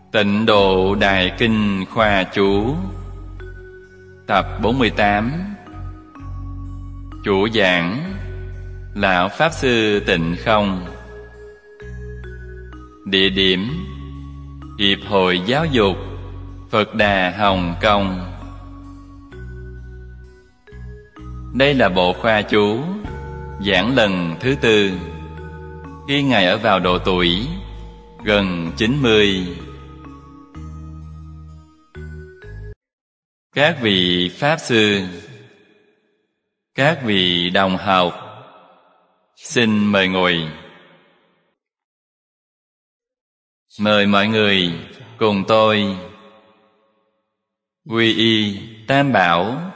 Tịnh Độ Đại Kinh Khoa Chú Tập 48. Chủ giảng Lão Pháp Sư Tịnh Không. Địa điểm Hiệp hội Giáo dục Phật Đà Hồng Kông. Đây là bộ khoa chú giảng lần thứ tư, khi Ngài ở vào độ tuổi gần 90. Các vị Pháp Sư, các vị đồng học, xin mời ngồi. Mời mọi người cùng tôi quy y Tam Bảo,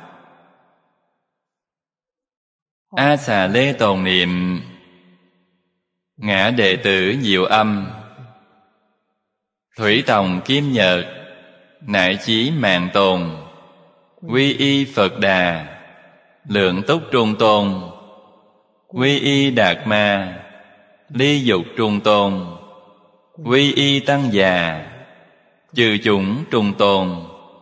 A Xà Lê tồn niệm Ngã Đệ Tử Diệu Âm, Thủy Tòng Kim Nhật, Nại Chí Mạng Tồn, quy y Phật Đà, Lượng Túc Trung Tôn, quy y Đạt Ma, Ly Dục Trung Tôn, quy y Tăng Già, Chư Chủng Trung Tôn.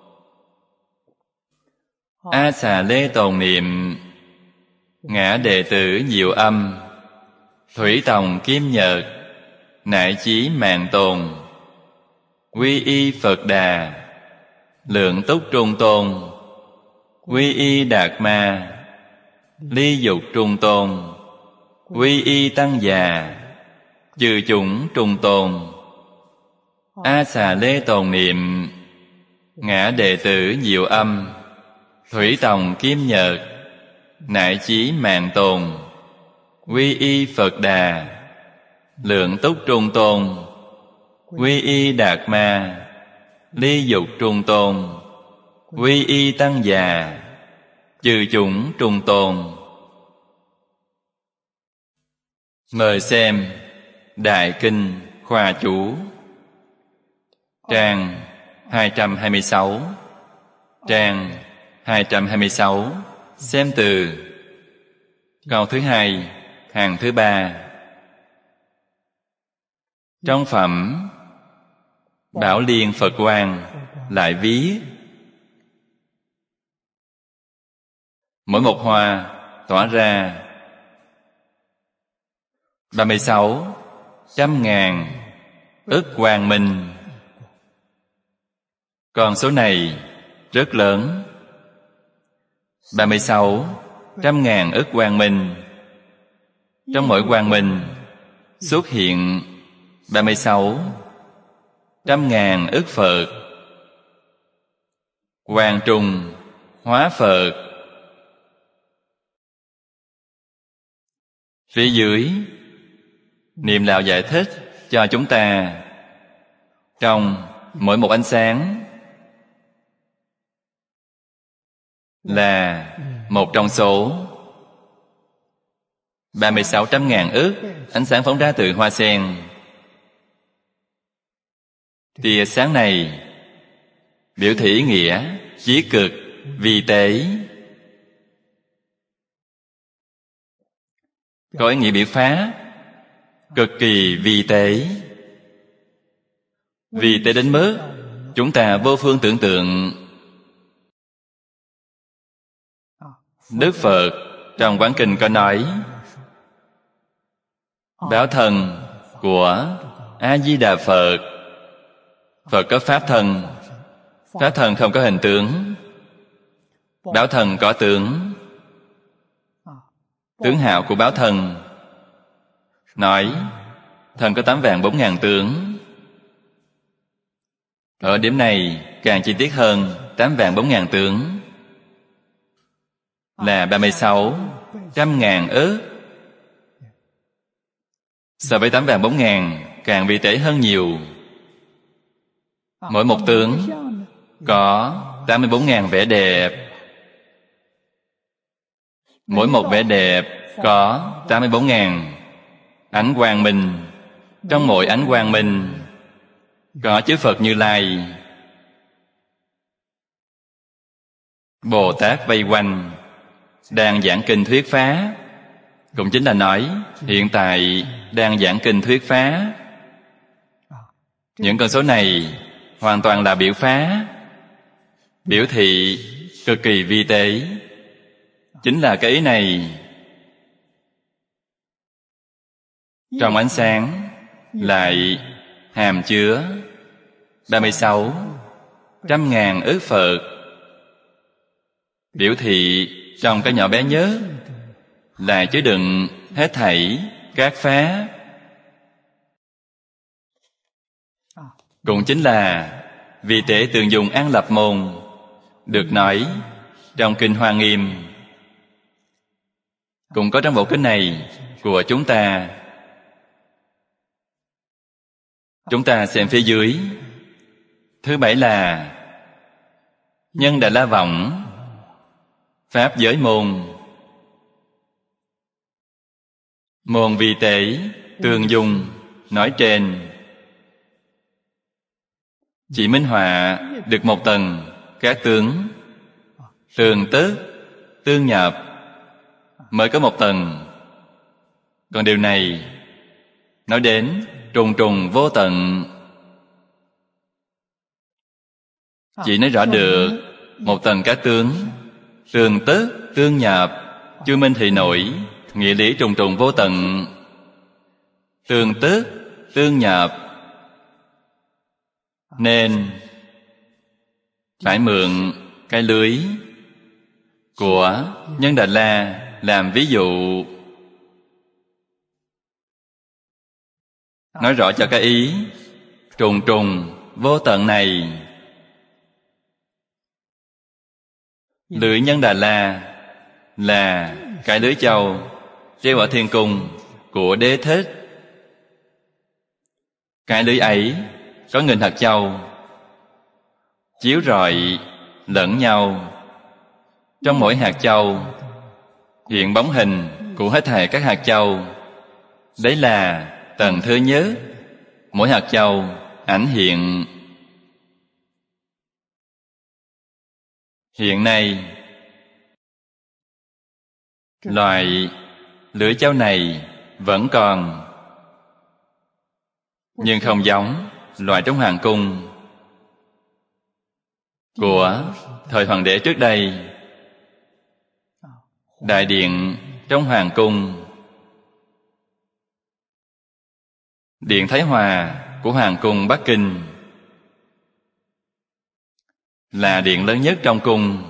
A Xà Lê tồn niệm Ngã Đệ Tử Diệu Âm, Thủy Tòng Kim Nhật, Nại Chí Mạng Tồn, quy y Phật Đà, Lượng Túc Trung Tôn, quy y Đạt Ma, Ly Dục Trung Tôn, quy y Tăng Già, Chư Chủng Trung Tôn. A Xà Lê tồn niệm Ngã Đệ Tử Diệu Âm, Thủy Tòng Kim Nhật, Nại Chí Mạng Tồn, quy y Phật Đà, Lượng Túc Trung Tôn, quy y Đạt Ma, Ly Dục Trung Tôn, quy y Tăng Già, Chư Chủng Trung Tôn. Mời xem Đại Kinh Khoa Chú, trang 226, trang 226, xem từ câu thứ 2, hàng thứ 3. Trong phẩm Bảo Liên Phật Quang lại viết: mỗi một hoa tỏa ra 36 trăm ngàn ức quang minh. Con số này rất lớn. 36 trăm ngàn ức quang minh. Trong mỗi quang minh xuất hiện 36 trăm ngàn ức Phật. Quang trung hóa Phật. Phía dưới Niệm Lão giải thích cho chúng ta, trong mỗi một ánh sáng là một trong số 36 trăm ngàn ức ánh sáng phóng ra từ hoa sen. Tia sáng này biểu thị ý nghĩa chí cực vi tế, có ý nghĩa biểu phá cực kỳ vi tế. Vi tế đến mức chúng ta vô phương tưởng tượng. Đức Phật trong Quán Kinh có nói: Báo thân của A-di-đà Phật. Phật có pháp thân. Pháp thân không có hình tướng. Báo thân có tướng. Tướng hào của báo thân nói thân có 8.400.000 tướng. Ở điểm này càng chi tiết hơn. 8.400.000 tướng là 36 trăm ngàn ức. So với 8.400.000 càng vi tế hơn nhiều. Mỗi một tướng có 84.000 vẻ đẹp. Mỗi một vẻ đẹp có 84.000 ánh quang minh. Trong mỗi ánh quang minh có chư Phật Như Lai, Bồ Tát vây quanh, đang giảng kinh thuyết phá. Cũng chính là nói hiện tại đang giảng kinh thuyết phá. Những con số này hoàn toàn là biểu phá, biểu thị cực kỳ vi tế. Chính là cái ý này. Trong ánh sáng lại hàm chứa 36 trăm ngàn ức Phật, biểu thị trong cái nhỏ bé nhất là chứa đựng hết thảy các pháp. Cũng chính là vì tế tường dùng An Lập Môn được nói trong Kinh Hoa Nghiêm, cũng có trong bộ kinh này của chúng ta. Chúng ta xem phía dưới. Thứ bảy là Nhân Đà La Võng Pháp Giới Môn. Môn vi tế tường dùng nói trên chỉ minh họa được một tầng các tướng tường tức tương nhập, mới có một tầng. Còn điều này nói đến trùng trùng vô tận, chỉ nói rõ được một tầng các tướng tường tức tương nhập, chưa minh thị nổi nghĩa lý trùng trùng vô tận. Tường tức tương nhập nên phải mượn cái lưới của Nhân Đà La làm ví dụ, nói rõ cho cái ý trùng trùng vô tận này. Lưới Nhân Đà La là cái lưới châu treo ở thiên cung của Đế Thích. Cái lưới ấy có nghìn hạt châu chiếu rọi lẫn nhau. Trong mỗi hạt châu hiện bóng hình của hết thảy các hạt châu. Đấy là tầng thứ nhất. Mỗi hạt châu ảnh hiện. Hiện nay loại lưỡi châu này vẫn còn, nhưng không giống loại trong hoàng cung của thời hoàng đế trước đây. Đại điện trong hoàng cung, điện Thái Hòa của hoàng cung Bắc Kinh là điện lớn nhất trong cung.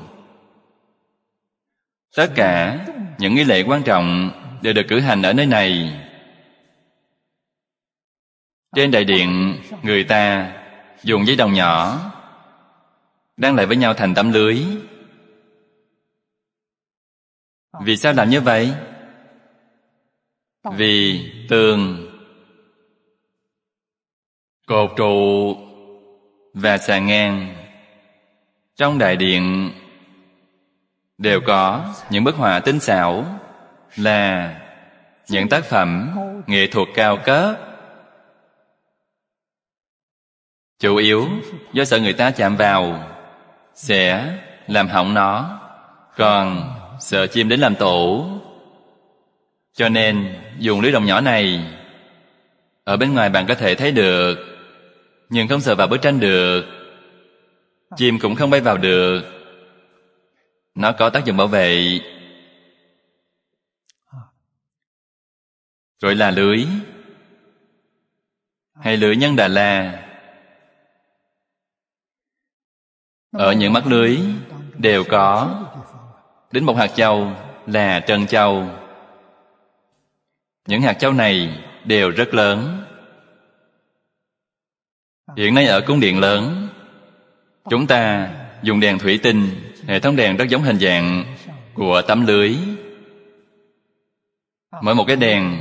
Tất cả những nghi lễ quan trọng đều được cử hành ở nơi này. Trên đại điện, người ta dùng giấy đồng nhỏ đan lại với nhau thành tấm lưới. Vì sao làm như vậy? Vì tường, cột trụ và xà ngang trong đại điện đều có những bức họa tinh xảo, là những tác phẩm nghệ thuật cao cấp. Chủ yếu do sợ người ta chạm vào sẽ làm hỏng nó, còn sợ chim đến làm tổ, cho nên dùng lưới đồng nhỏ này. Ở bên ngoài bạn có thể thấy được, nhưng không sờ vào bức tranh được. Chim cũng không bay vào được. Nó có tác dụng bảo vệ. Gọi là lưới, hay lưới Nhân Đà La. Ở những mắt lưới đều có đến một hạt châu là trân châu. Những hạt châu này đều rất lớn. Hiện nay ở cung điện lớn, chúng ta dùng đèn thủy tinh, hệ thống đèn rất giống hình dạng của tấm lưới. Mỗi một cái đèn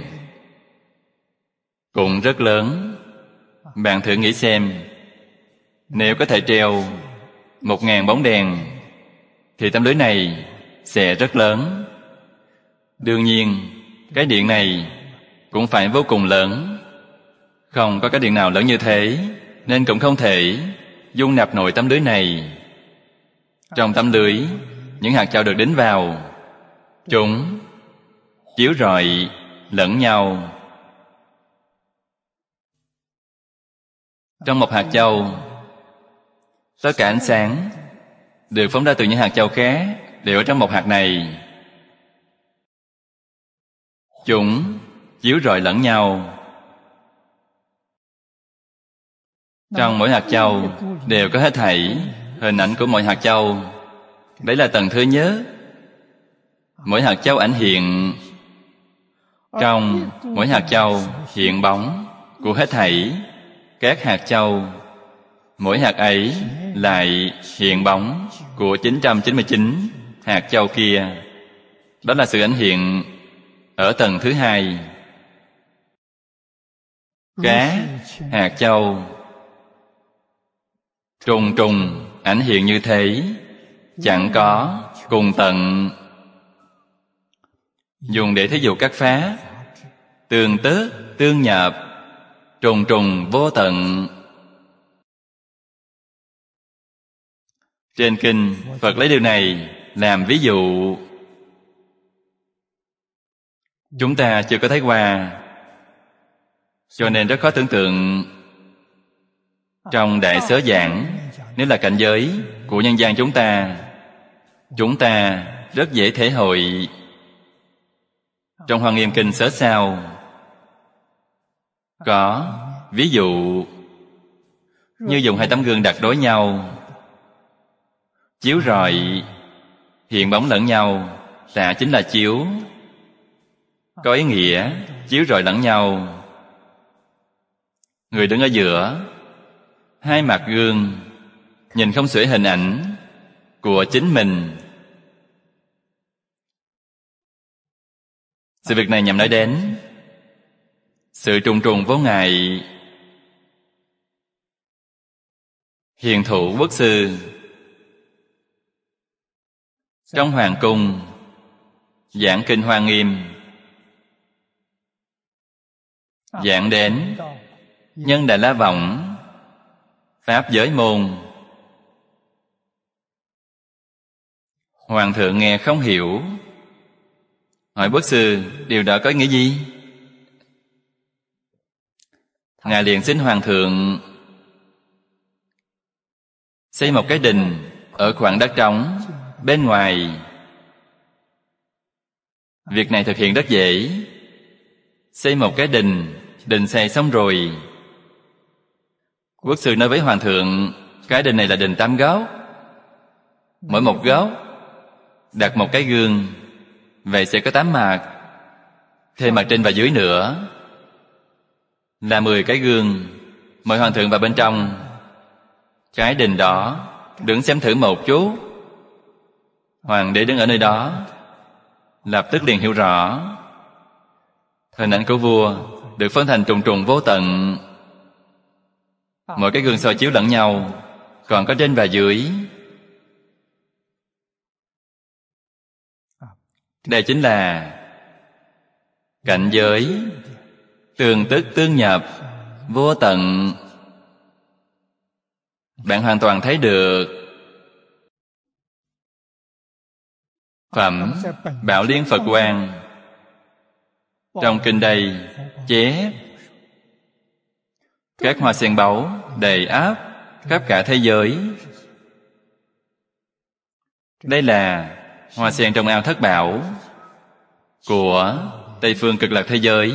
cũng rất lớn. Bạn thử nghĩ xem, nếu có thể treo 1000 bóng đèn thì tấm lưới này sẽ rất lớn. Đương nhiên, cái điện này cũng phải vô cùng lớn. Không có cái điện nào lớn như thế, nên cũng không thể dung nạp nổi tấm lưới này. Trong tấm lưới, những hạt châu được đính vào, chúng chiếu rọi lẫn nhau. Trong một hạt châu Tất cả ánh sáng được phóng ra từ những hạt châu khác đều ở trong một hạt này. Chúng chiếu rọi lẫn nhau. Trong mỗi hạt châu đều có hết thảy hình ảnh của mọi hạt châu. Đấy là tầng thứ nhất. Mỗi hạt châu ảnh hiện. Trong mỗi hạt châu hiện bóng của hết thảy các hạt châu. Mỗi hạt ấy lại hiện bóng của 999 hạt châu kia. Đó là sự ảnh hiện ở tầng thứ hai. Các hạt châu trùng trùng ảnh hiện như thế, chẳng có cùng tận. Dùng để thí dụ các pháp tương tức, tương nhập, trùng trùng vô tận. Trên kinh, Phật lấy điều này làm ví dụ. Chúng ta chưa có thấy qua, cho nên rất khó tưởng tượng. Trong Đại Sớ Giảng, nếu là cảnh giới của nhân gian chúng ta rất dễ thể hội. Trong Hoa Nghiêm Kinh Sớ Sao có ví dụ như dùng hai tấm gương đặt đối nhau, chiếu rọi hiện bóng lẫn nhau. Tả chính là chiếu, có ý nghĩa chiếu rọi lẫn nhau. Người đứng ở giữa, hai mặt gương nhìn không xuể hình ảnh của chính mình. Sự việc này nhằm nói đến sự trùng trùng vô ngại. Hiền thủ quốc sư trong hoàng cung giảng kinh Hoa Nghiêm, giảng đến nhân Đà La Võng pháp giới môn. Hoàng thượng nghe không hiểu, hỏi quốc sư điều đó có ý nghĩa gì? Ngài liền xin hoàng thượng xây một cái đình ở khoảng đất trống bên ngoài. Việc này thực hiện rất dễ. Xây một cái đình, đình xây xong rồi, quốc sư nói với hoàng thượng, cái đình này là đình 8 góc. Mỗi một góc đặt một cái gương, vậy sẽ có 8 mặt, thêm mặt trên và dưới nữa là 10 cái gương. Mời hoàng thượng vào bên trong cái đình đó, đứng xem thử một chút. Hoàng đế đứng ở nơi đó, lập tức liền hiểu rõ. Hình ảnh của vua được phân thành trùng trùng vô tận. Mỗi cái gương soi chiếu lẫn nhau, còn có trên và dưới. Đây chính là cảnh giới tương tức tương nhập vô tận. Bạn hoàn toàn thấy được. Phẩm Bảo Liên Phật Quang trong kinh đây chép các hoa sen báu đầy ắp khắp cả thế giới. Đây là hoa sen trong ao Thất Bảo của Tây phương Cực Lạc thế giới.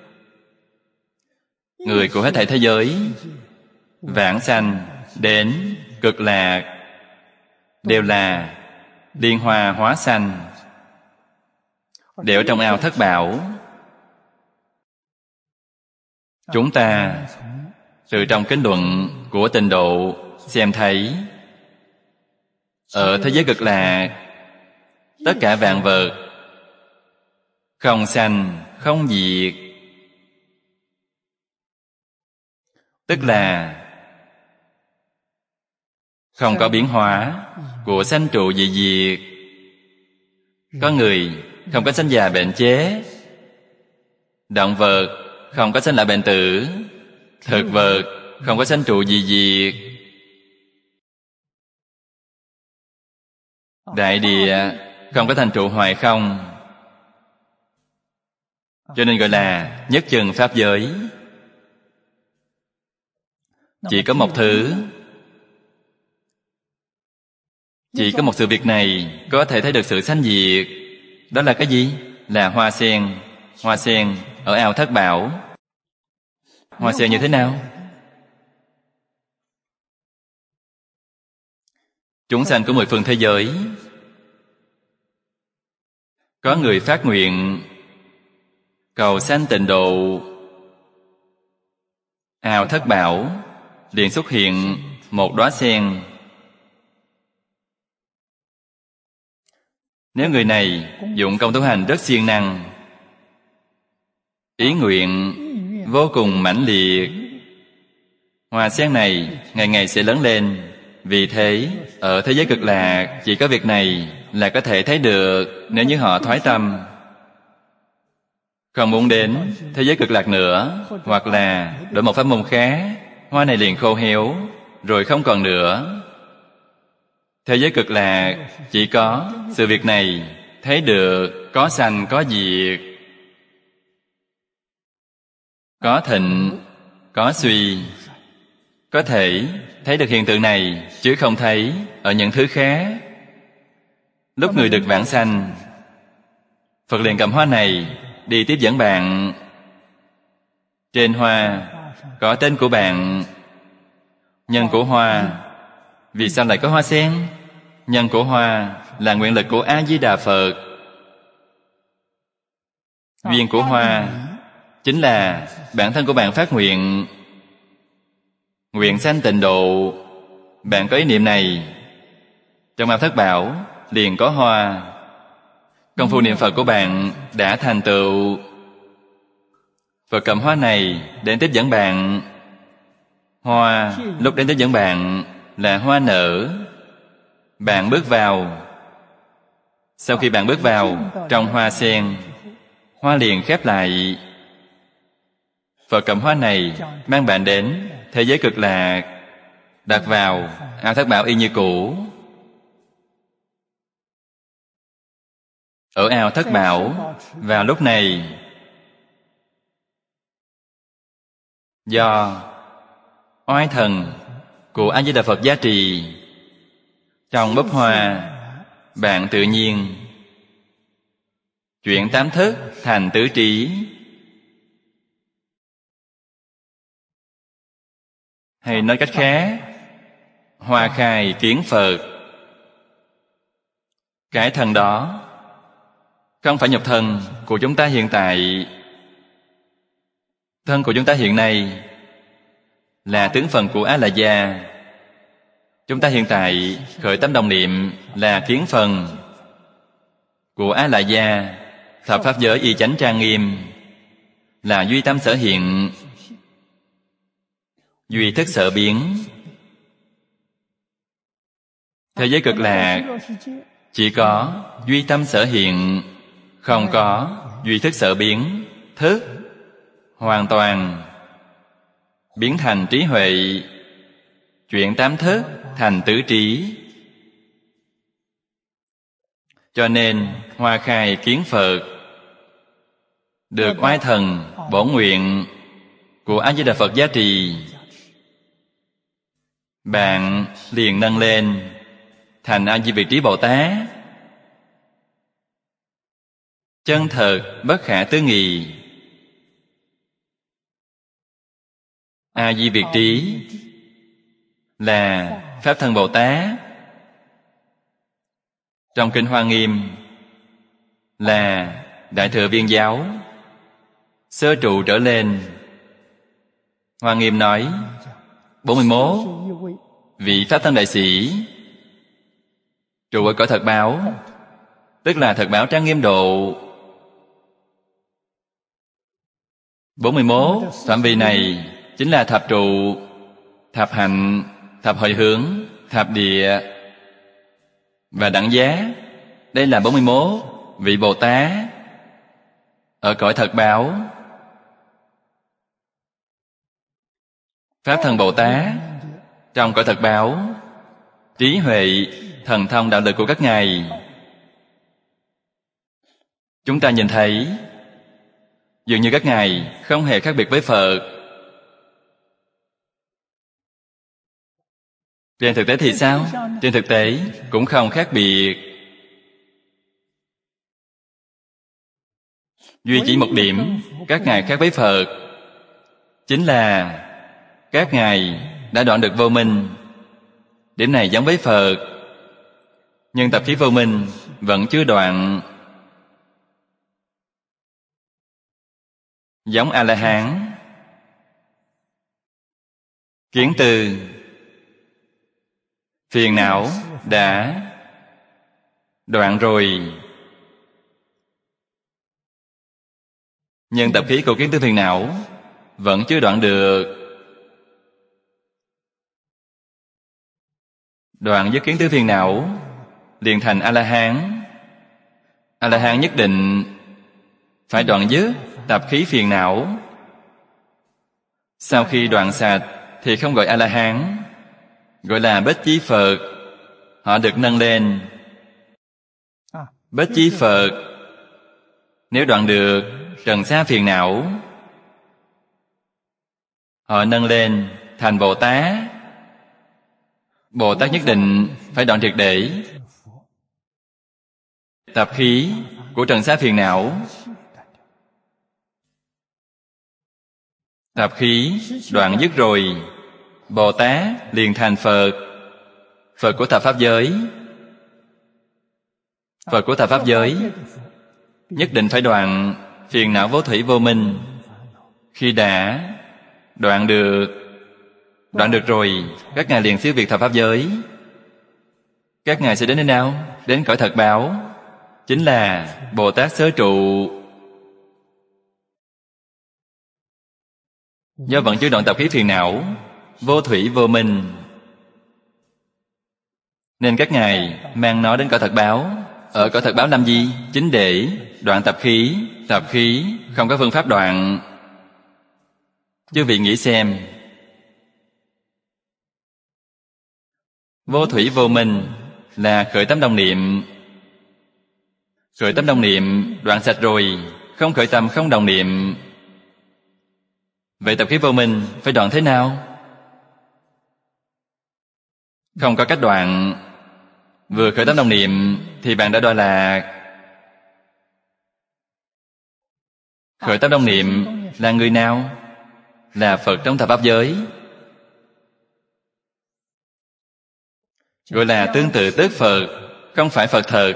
Người của hết thảy thế giới, vãng sanh đến Cực Lạc, đều là liên hoa hóa sanh, đều ở trong ao Thất Bảo. Chúng ta từ trong kinh luận của Tịnh Độ xem thấy, ở thế giới Cực Lạc, tất cả vạn vật không sanh không diệt, tức là không có biến hóa của sanh trụ dị diệt. Có người không có sanh già bệnh chết, động vật không có sanh lão bệnh tử, thực vật không có sanh trụ dị diệt, đại địa không có thành trụ hoài không. Cho nên gọi là nhất chân pháp giới. Chỉ có một thứ Chỉ có một sự việc này có thể thấy được sự sanh diệt. Đó là cái gì? Là hoa sen. Hoa sen ở ao Thất Bảo. Hoa sen như thế nào? Chúng sanh của 10 phương thế giới, có người phát nguyện cầu sanh tịnh độ, ao Thất Bảo liền xuất hiện một đóa sen. Nếu người này dụng công tu hành rất siêng năng, ý nguyện vô cùng mãnh liệt, hoa sen này ngày ngày sẽ lớn lên. Vì thế, ở thế giới Cực Lạc chỉ có việc này là có thể thấy được. Nếu như họ thoái tâm, không muốn đến thế giới Cực Lạc nữa, hoặc là đổi một pháp môn khác, hoa này liền khô héo, rồi không còn nữa. Thế giới Cực Lạc chỉ có sự việc này thấy được, có sanh có diệt, có thịnh có suy. Có thể thấy được hiện tượng này, chứ không thấy ở những thứ khác. Lúc người được vãng sanh, Phật liền cầm hoa này đi tiếp dẫn bạn. Trên hoa có tên của bạn, nhân của hoa. Vì sao lại có hoa sen? Nhân của hoa là nguyện lực của A-di-đà Phật. Duyên của hoa chính là bản thân của bạn phát nguyện, nguyện sanh tịnh độ. Bạn có ý niệm này, trong ao Thất Bảo liền có hoa. Công phu niệm Phật của bạn đã thành tựu. Phật cầm hoa này đến tiếp dẫn bạn. Hoa lúc đến tiếp dẫn bạn là hoa nở. Bạn bước vào. Sau khi bạn bước vào trong hoa sen, hoa liền khép lại. Phật cầm hoa này mang bạn đến thế giới Cực Lạc, đặt vào ao Thất Bảo y như cũ. Ở ao Thất Bảo vào lúc này, do oai thần của A-di-đà Phật gia trì, trong búp hoa bạn tự nhiên chuyển tám thức thành tứ trí. Hay nói cách khác, hoa khai kiến Phật. Cái thân đó không phải nhục thân của chúng ta hiện tại. Thân của chúng ta hiện nay là tướng phần của A-la-gia. Chúng ta hiện tại khởi tâm đồng niệm là kiến phần của A-la-gia. Thập pháp giới y chánh trang nghiêm là duy tâm sở hiện, duy thức sở biến. Thế giới Cực Lạc chỉ có duy tâm sở hiện, không có duy thức sở biến. Thức hoàn toàn biến thành trí huệ, chuyển tám thức thành tứ trí. Cho nên hoa khai kiến Phật, được oai thần bổn nguyện của A-di-đà Phật gia trì, bạn liền nâng lên thành A-di-vị trí Bồ Tát. Chân thật bất khả tư nghị. A-di-việt trí là Pháp Thân Bồ Tát. Trong Kinh Hoa Nghiêm là Đại Thừa Viên Giáo sơ trụ trở lên. Hoa Nghiêm nói 41 vị Pháp Thân Đại Sĩ trụ ở cõi thật báo, tức là thật báo trang nghiêm độ. 41 phạm vi này chính là thập trụ, thập hạnh, thập hồi hướng, thập địa và đẳng giác. Đây là 41 vị Bồ Tát ở cõi thật báo. Pháp Thân Bồ Tát trong cõi thật báo, trí huệ, thần thông đạo lực của các ngài, chúng ta nhìn thấy dường như các ngài không hề khác biệt với Phật. Trên thực tế thì sao? Trên thực tế cũng không khác biệt. Duy chỉ một điểm các ngài khác với Phật, chính là các ngài đã đoạn được vô minh. Điểm này giống với Phật, nhưng tập khí vô minh vẫn chưa đoạn. Giống A-la-hán. Kiến tư, phiền não đã đoạn rồi, nhưng tập khí của kiến tư phiền não vẫn chưa đoạn được. Đoạn dứt kiến tư phiền não liền thành A-la-hán. A-la-hán nhất định phải đoạn dứt tập khí phiền não. Sau khi đoạn sạch thì không gọi A-la-hán, gọi là Bích Chi Phật. Họ được nâng lên. Bích Chi Phật nếu đoạn được trần sa phiền não, họ nâng lên thành Bồ Tát. Bồ Tát nhất định phải đoạn triệt để tập khí của trần sa phiền não. Tập khí đoạn dứt rồi, Bồ Tát liền thành Phật. Phật của thập pháp giới. Phật của thập pháp giới nhất định phải đoạn phiền não vô thủy vô minh. Khi đã đoạn được rồi, các ngài liền siêu việt thập pháp giới. Các ngài sẽ đến nơi nào? Đến cõi thật báo, chính là Bồ Tát Xớ Trụ. Do vẫn chưa đoạn tập khí phiền não vô thủy vô minh, nên các ngài mang nó đến cõi thật báo. Ở cõi thật báo làm gì? Chính để đoạn tập khí. Tập khí không có phương pháp đoạn. Chư vị nghĩ xem, vô thủy vô minh là khởi tâm đồng niệm. Khởi tâm đồng niệm đoạn sạch rồi, không khởi tâm không đồng niệm. Vậy tập khí vô minh phải đoạn thế nào? Không có cách đoạn. Vừa khởi tâm đồng niệm thì bạn đã đọa lạc. Khởi tâm đồng niệm là người nào? Là Phật trong thập pháp giới, gọi là tương tự tức Phật, không phải Phật thật.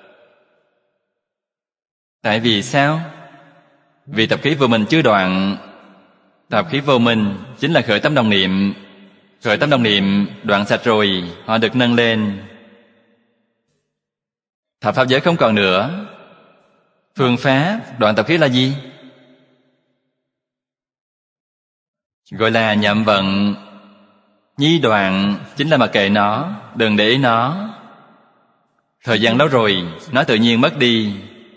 Tại vì sao? Vì tập khí vô minh chưa đoạn. Tập khí vô minh chính là khởi tâm đồng niệm. Khởi tâm đồng niệm đoạn sạch rồi, họ được nâng lên. Thập pháp giới không còn nữa. Phương pháp đoạn tập khí là gì? Gọi là nhậm vận. Nhi đoạn chính là mặc kệ nó, đừng để ý nó. Thời gian lâu rồi, nó tự nhiên mất đi.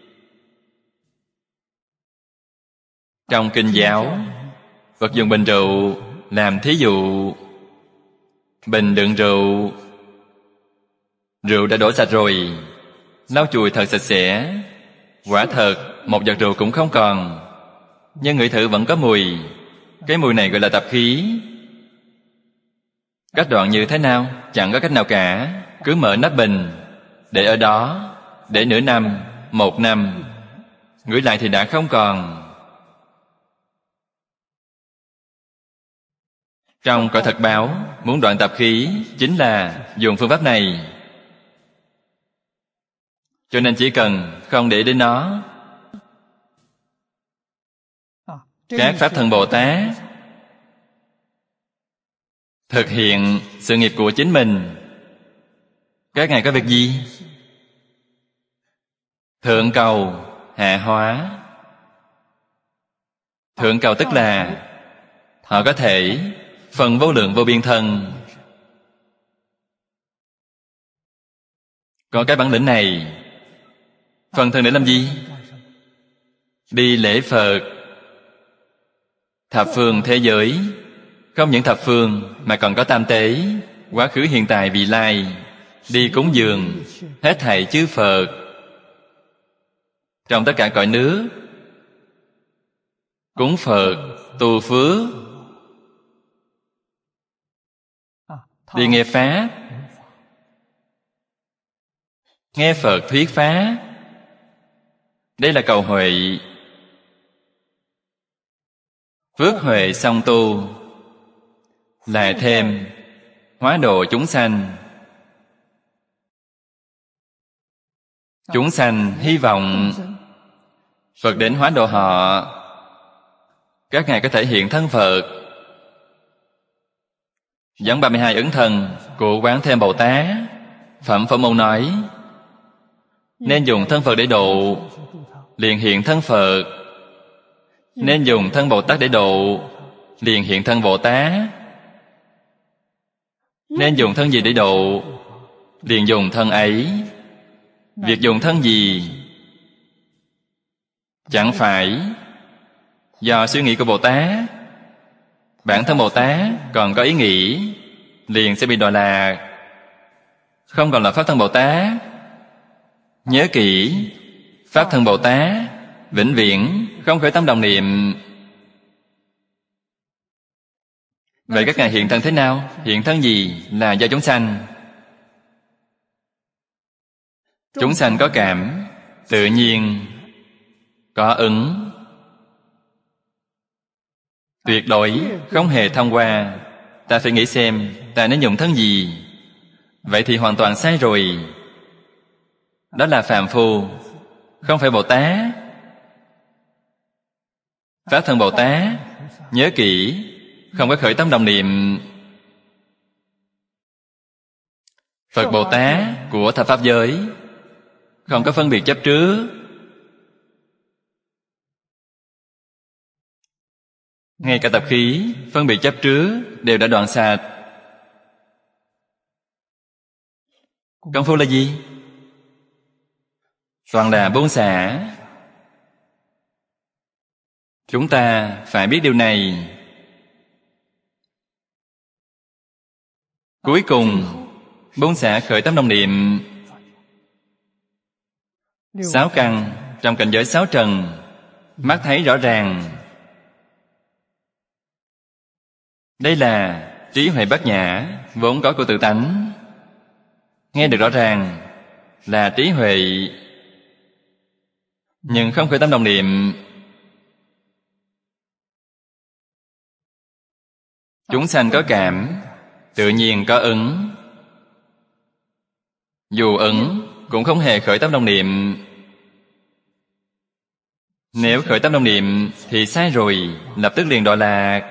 Trong kinh giáo, Phật dùng bình rượu làm thí dụ. Bình đựng rượu, rượu đã đổ sạch rồi, lau chùi thật sạch sẽ. Quả thật, một giọt rượu cũng không còn, nhưng ngửi thử vẫn có mùi. Cái mùi này gọi là tập khí. Cách đoạn như thế nào? Chẳng có cách nào cả. Cứ mở nắp bình, để ở đó, để nửa năm, 1 năm, ngửi lại thì đã không còn. Trong cõi thật báo, muốn đoạn tập khí chính là dùng phương pháp này. Cho nên chỉ cần không để đến nó. Các Pháp Thân Bồ Tát thực hiện sự nghiệp của chính mình. Các ngài có việc gì? Thượng cầu, hạ hóa. Thượng cầu tức là họ có thể phần vô lượng vô biên thân. Có cái bản lĩnh này, phần thân để làm gì? Đi lễ Phật. Thập phương thế giới, không những thập phương mà còn có tam tế, quá khứ hiện tại vị lai, đi cúng dường hết thảy chư Phật trong tất cả cõi nước. Cúng Phật, tu phước. đi nghe Pháp, nghe Phật thuyết Pháp. Đây là cầu huệ. Phước huệ song tu, lại thêm hóa độ chúng sanh. Chúng sanh hy vọng Phật đến hóa độ họ. Các ngài có thể hiện thân Phật. Giống 32 ứng thân của Quán Thế Âm Bồ Tát. Phẩm Phổ Môn nói, nên dùng thân Phật để độ, liền hiện thân Phật. Nên dùng thân Bồ Tát để độ, liền hiện thân Bồ Tát. Nên dùng thân gì để độ, liền dùng thân ấy. Việc dùng thân gì chẳng phải do suy nghĩ của Bồ Tát. Bản thân Bồ Tát còn có ý nghĩ, liền sẽ bị đọa lạc, không còn là Pháp thân Bồ Tát. Nhớ kỹ, Pháp thân Bồ Tát vĩnh viễn không khởi tâm đồng niệm. Vậy các ngài hiện thân thế nào? Hiện thân gì là do chúng sanh. Chúng sanh có cảm, tự nhiên có ứng. Tuyệt đối không hề thông qua. Ta phải nghĩ xem ta nên dùng thân gì. Vậy thì hoàn toàn sai rồi. Đó là phàm phu, không phải Bồ Tát. Pháp thân Bồ Tát, nhớ kỹ, không có khởi tâm đồng niệm. Phật Bồ Tát của thập pháp giới không có phân biệt chấp trước. Ngay cả tập khí phân biệt chấp trước đều đã đoạn sạch. Công phu là gì? Toàn là buông xả. Chúng ta phải biết điều này. Cuối cùng buông xả khởi tâm đồng niệm. 6 căn trong cảnh giới 6 trần, mắt thấy rõ ràng. Đây là trí huệ bát nhã vốn có của tự tánh. Nghe được rõ ràng là trí huệ, nhưng không khởi tâm đồng niệm. Chúng sanh có cảm, tự nhiên có ứng. Dù ứng cũng không hề khởi tâm đồng niệm. Nếu khởi tâm đồng niệm thì sai rồi, lập tức liền đọa lạc.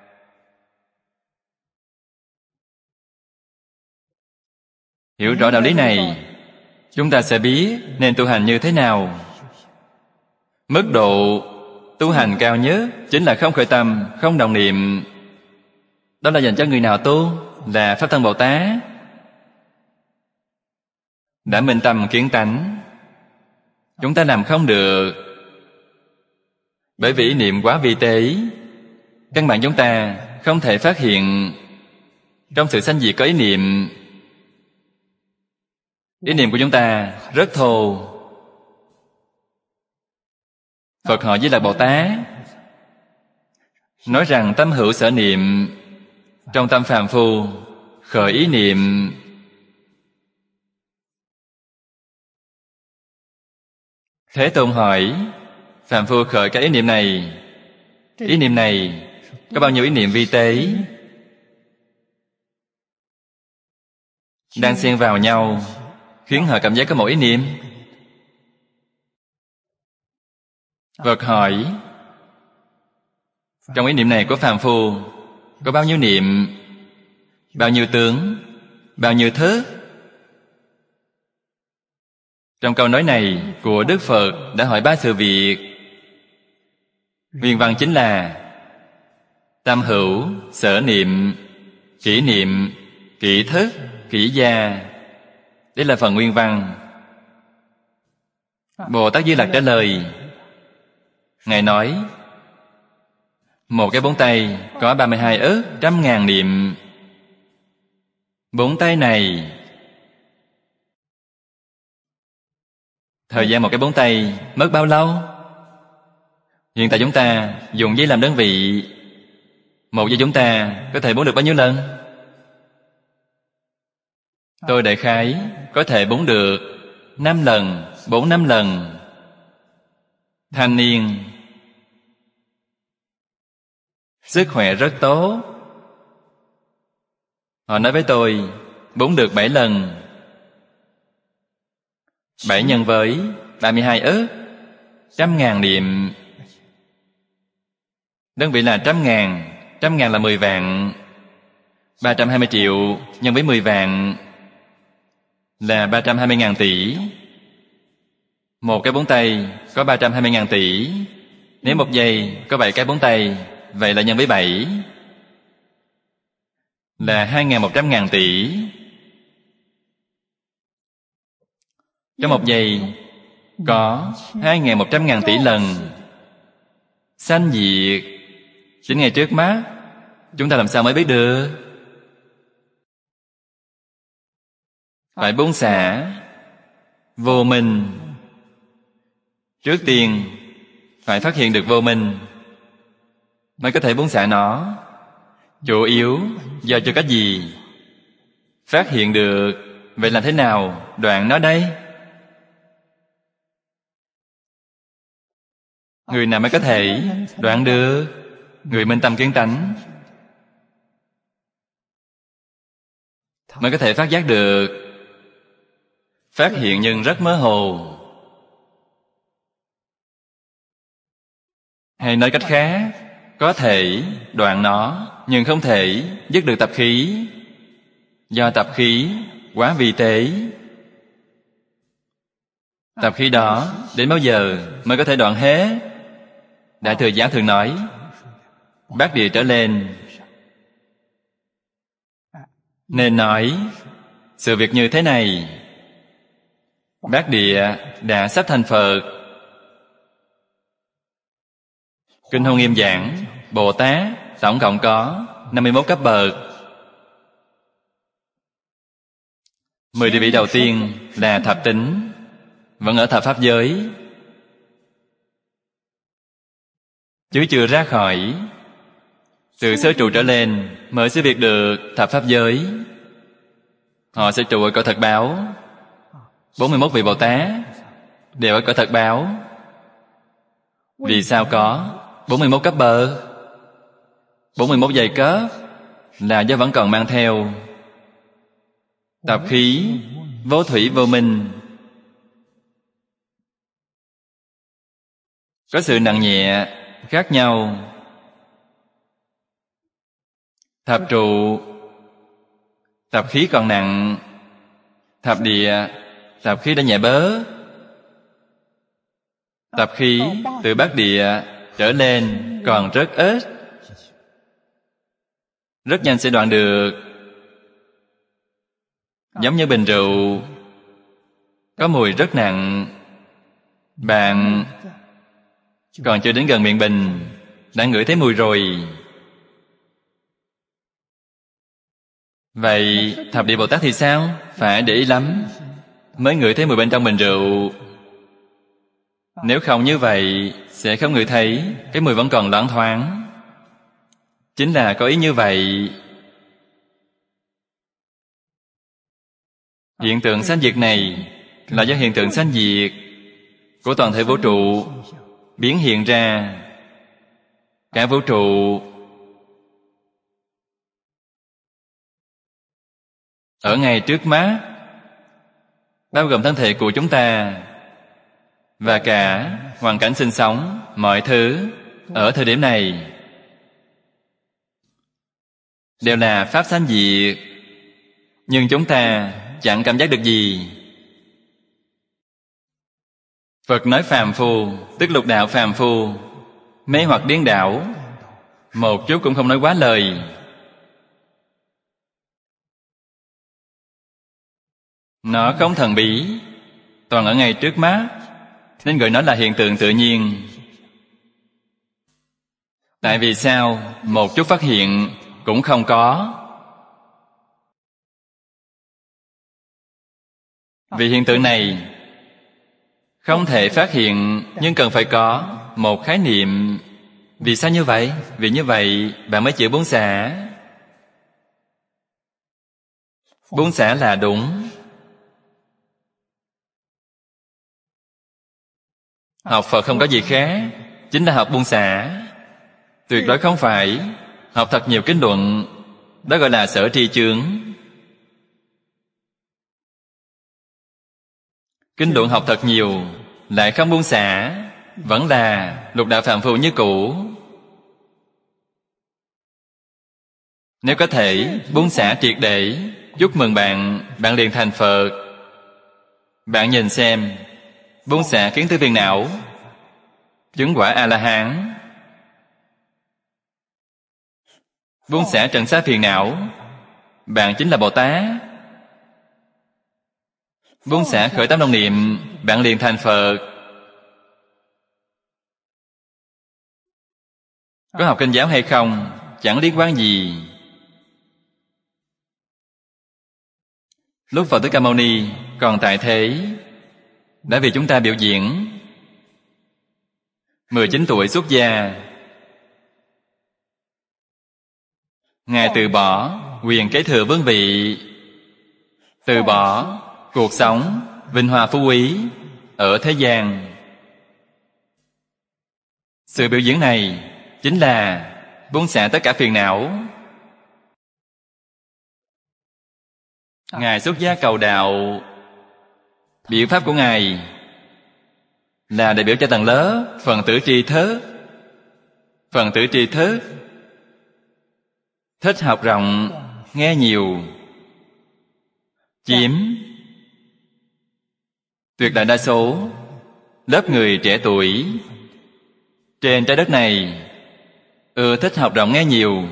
Hiểu rõ đạo lý này, chúng ta sẽ biết nên tu hành như thế nào. Mức độ tu hành cao nhất chính là không khởi tâm, không đồng niệm. Đó là dành cho người nào tu? Là Pháp thân Bồ Tát. Đã minh tâm kiến tánh. Chúng ta làm không được, bởi vì ý niệm quá vi tế. Căn bản chúng ta không thể phát hiện. Trong sự sanh diệt có ý niệm. Ý niệm của chúng ta rất thô. Phật họ Di Lặc Bồ Tát nói rằng tâm hữu sở niệm, trong tâm phàm phu khởi ý niệm. Thế Tôn hỏi, phàm phu khởi cái ý niệm này, ý niệm này có bao nhiêu ý niệm vi tế đang xen vào nhau, khiến họ cảm giác có một ý niệm. Phật hỏi, trong ý niệm này của phàm phu có bao nhiêu niệm, bao nhiêu tướng, bao nhiêu thức? Trong câu nói này của Đức Phật đã hỏi 3 sự việc. Nguyên văn chính là tâm hữu, sở niệm, kỷ niệm, kỷ thức, kỷ gia. Đây là phần nguyên văn. Bồ Tát Di Lặc trả lời. Ngài nói, một cái búng tay có 32 ức 100.000 niệm. Búng tay này, thời gian một cái búng tay mất bao lâu? Hiện tại chúng ta dùng giây làm đơn vị. Một giây chúng ta có thể búng được bao nhiêu lần? Tôi đại khái có thể búng được 5 lần, 4-5 lần. Thanh niên, sức khỏe rất tốt. Họ nói với tôi, búng được 7 lần. 7 nhân với 32 ức, 100.000 niệm. Đơn vị là 100.000, 100.000 là 10 vạn. 320 triệu nhân với 10 vạn là 320.000 tỷ. Một cái búng tay có 320.000 tỷ. Nếu một giây có 7 cái búng tay, vậy là nhân với 7 là 2.100.000 tỷ. Trong một giây có 2.100.000 tỷ lần sanh diệt chính ngay trước mắt. Chúng ta làm sao mới biết được? Phải buông xả vô minh. Trước tiên phải phát hiện được vô minh mới có thể buông xả nó. Chủ yếu do cho cách gì? Phát hiện được, vậy làm thế nào đoạn nó đây? Người nào mới có thể đoạn được? Người minh tâm kiến tánh mới có thể phát giác được. Phát hiện nhưng rất mơ hồ. Hay nói cách khác, có thể đoạn nó, nhưng không thể dứt được tập khí. Do tập khí quá vi tế. Tập khí đó đến bao giờ mới có thể đoạn hết? Đại thừa giáo thường nói, bát địa trở lên. Nên nói sự việc như thế này. Bát địa đã sắp thành Phật. Kinh Hoa Nghiêm giảng Bồ Tát tổng cộng có 51 cấp bậc. 10 địa vị đầu tiên là thập tính, vẫn ở thập pháp giới, chứ chưa ra khỏi. Từ sơ trụ trở lên mới sẽ việc được thập pháp giới. Họ sẽ trụ ở cõi thật báo. 41 vị Bồ Tát đều ở cõi thật báo. Vì sao có 41 cấp bậc? 41 giai cấp là do vẫn còn mang theo tập khí vô thủy vô minh. Có sự nặng nhẹ khác nhau. Thập trụ tập khí còn nặng, thập địa tập khí đã nhẹ bớt. Tập khí từ bát địa trở lên còn rất ít, rất nhanh sẽ đoạn được. Giống như bình rượu có mùi rất nặng, bạn còn chưa đến gần miệng bình đã ngửi thấy mùi rồi. Vậy thập địa Bồ Tát thì sao? Phải để ý lắm mới ngửi thấy mùi bên trong bình rượu. Nếu không như vậy sẽ không ngửi thấy, cái mùi vẫn còn loáng thoáng. Chính là có ý như vậy. Hiện tượng sanh diệt này là do hiện tượng sanh diệt của toàn thể vũ trụ biến hiện ra. Cả vũ trụ ở ngay trước mắt, bao gồm thân thể của chúng ta và cả hoàn cảnh sinh sống, mọi thứ ở thời điểm này đều là pháp sanh diệt. Nhưng chúng ta chẳng cảm giác được gì. Phật nói phàm phu, tức lục đạo phàm phu, mê hoặc điên đảo, một chút cũng không nói quá lời. Nó không thần bí, toàn ở ngay trước mắt, nên gọi nó là hiện tượng tự nhiên. Tại vì sao một chút phát hiện cũng không có? Vì hiện tượng này không thể phát hiện, nhưng cần phải có một khái niệm. Vì sao như vậy? Vì như vậy bạn mới chịu buông xả. Buông xả là đúng. Học Phật không có gì khác, chính là học buông xả. Tuyệt đối không phải học thật nhiều kinh luận, đó gọi là sở tri chướng. Kinh luận học thật nhiều, lại không buông xả, vẫn là lục đạo phàm phu như cũ. Nếu có thể buông xả triệt để, chúc mừng bạn, bạn liền thành Phật. Bạn nhìn xem, buông xả kiến tư phiền não, chứng quả A-la-hán. Buông xả trần xá phiền não, bạn chính là Bồ Tát. Buông xả khởi tâm đồng niệm, bạn liền thành Phật. Có học kinh giáo hay không, chẳng liên quan gì. Lúc Phật Thích Ca Mâu Ni còn tại thế, đã vì chúng ta biểu diễn. 19 tuổi xuất gia, Ngài từ bỏ quyền kế thừa vương vị, từ bỏ cuộc sống vinh hoa phú quý ở thế gian. Sự biểu diễn này chính là buông xả tất cả phiền não. Ngài xuất gia cầu đạo, biện pháp của Ngài là đại biểu cho tầng lớp phần tử tri thức. Phần tử tri thức thích học rộng, nghe nhiều, chiếm tuyệt đại đa số lớp người trẻ tuổi trên trái đất này, ưa thích học rộng nghe nhiều.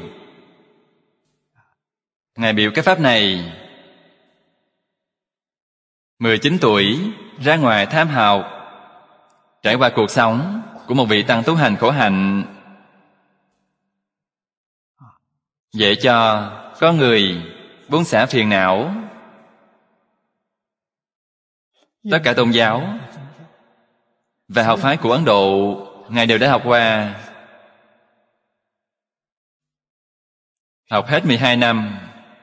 Ngài biểu cái pháp này, 19 tuổi ra ngoài tham học, trải qua cuộc sống của một vị tăng tu hành khổ hạnh, dạy cho con người buông xả phiền não. Tất cả tôn giáo và học phái của Ấn Độ, Ngài đều đã học qua. Học hết 12 năm.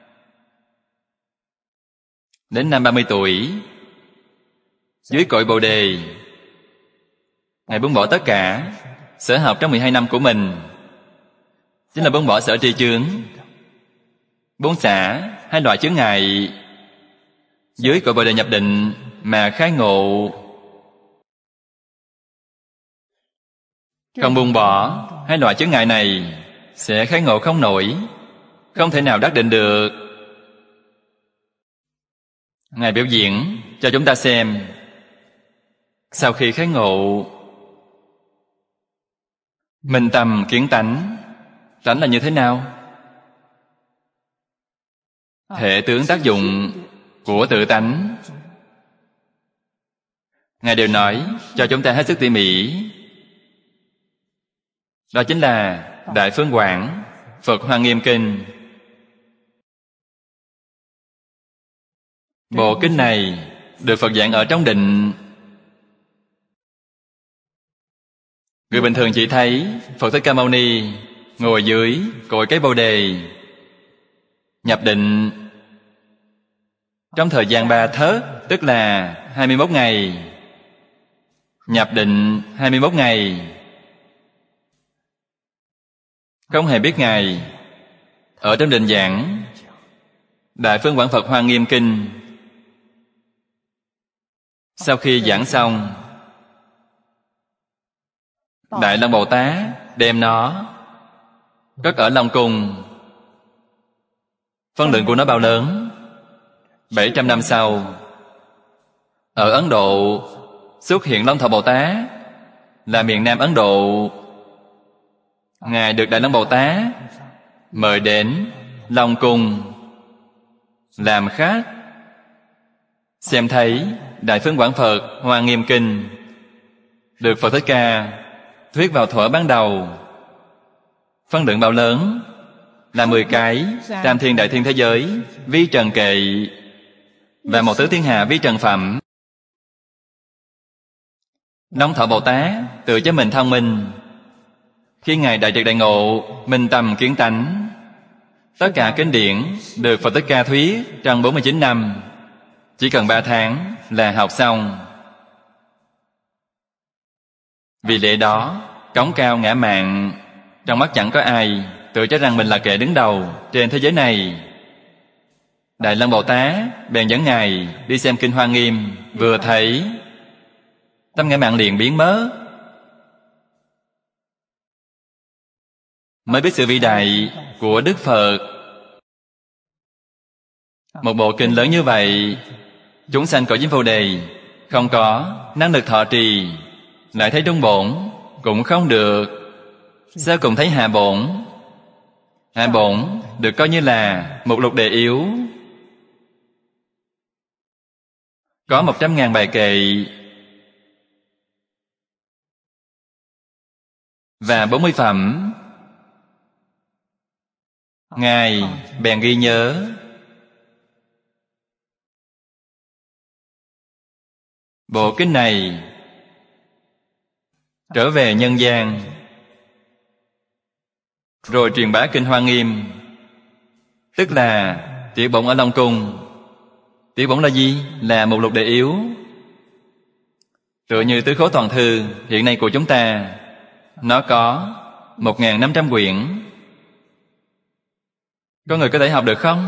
Đến năm 30 tuổi, dưới cội Bồ Đề, Ngài buông bỏ tất cả sở học trong 12 năm của mình, chính là buông bỏ sở tri chướng, buông xả hai loại chướng ngại, dưới cội Bồ Đề nhập định mà khai ngộ. Không buông bỏ hai loại chướng ngại này, sẽ khai ngộ không nổi, không thể nào đắc định được. Ngài biểu diễn cho chúng ta xem, sau khi khai ngộ, minh tâm kiến tánh. Tánh là như thế nào? Thể tướng tác dụng của tự tánh. Ngài đều nói cho chúng ta hết sức tỉ mỉ. Đó chính là Đại Phương Quảng Phật Hoa Nghiêm Kinh. Bộ kinh này được Phật giảng ở trong định. Người bình thường chỉ thấy Phật Thích Ca Mâu Ni ngồi dưới cội cây Bồ Đề, nhập định trong thời gian 3 thớt, tức là 21 ngày. Nhập định 21 ngày. Không hề biết Ngài ở trong định giảng Đại Phương Quảng Phật Hoa Nghiêm Kinh. Sau khi giảng xong, Đại Long Bồ Tát đem nó cất ở Long Cung. Phân lượng của nó bao lớn? 700 năm sau, ở Ấn Độ xuất hiện Long Thọ Bồ Tát, là miền Nam Ấn Độ. Ngài được Đại Long Bồ Tát mời đến Long Cung làm khách, xem thấy Đại Phương Quảng Phật Hoa Nghiêm Kinh được Phật Thích Ca thuyết vào thuở ban đầu. Phân lượng bao lớn? Là 10 cái Tam Thiên Đại Thiên thế giới vi trần kệ và một tứ thiên hạ vi trần phẩm. Long Thọ Bồ Tát tự cho mình thông minh. Khi Ngài đại triệt đại ngộ, minh tâm kiến tánh, Tất cả kinh điển được Phật Thích Ca thuyết trong 49 năm, chỉ cần 3 tháng là học xong. Vì lẽ đó, cống cao ngã mạn, trong mắt chẳng có ai, tự cho rằng mình là kẻ đứng đầu trên thế giới này. Đại Lăng Bồ Tát bèn dẫn Ngài đi xem Kinh Hoa Nghiêm, vừa thấy tâm ngã mạn liền biến mất, mới biết sự vĩ đại của Đức Phật. Một bộ kinh lớn như vậy, chúng sanh cõi Diêm Phù Đề không có năng lực thọ trì, lại thấy trung bổn cũng không được, sao cùng thấy hạ bổn? Hạ bổn được coi như là một lục đề yếu, có 100.000 bài kệ và 40 phẩm. Ngài bèn ghi nhớ bộ kinh này, trở về nhân gian, rồi truyền bá Kinh Hoa Nghiêm, tức là tiểu bổn ở Long Cung. Tiểu bổn là gì? Là một lục đề yếu. Tựa như Tứ Khố Toàn Thư hiện nay của chúng ta, nó có 1.500 quyển. Có người có thể học được không?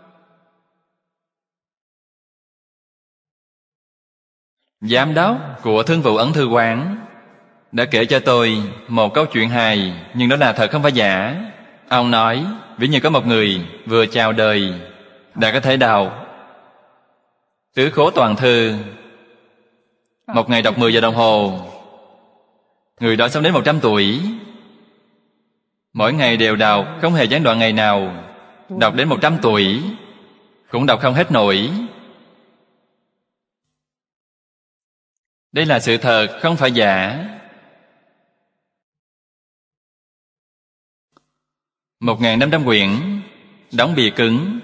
Giám đốc của Thương vụ Ấn Thư Quán đã kể cho tôi một câu chuyện hài, nhưng đó là thật không phải giả. Ông nói, ví như có một người vừa chào đời đã có thể đọc Tứ Khố Toàn Thư, một ngày đọc 10 giờ đồng hồ. Người đó sống đến 100 tuổi, mỗi ngày đều đọc, không hề gián đoạn ngày nào. Đọc đến 100 tuổi cũng đọc không hết nổi. Đây là sự thật, không phải giả. 1.500 quyển, đóng bìa cứng,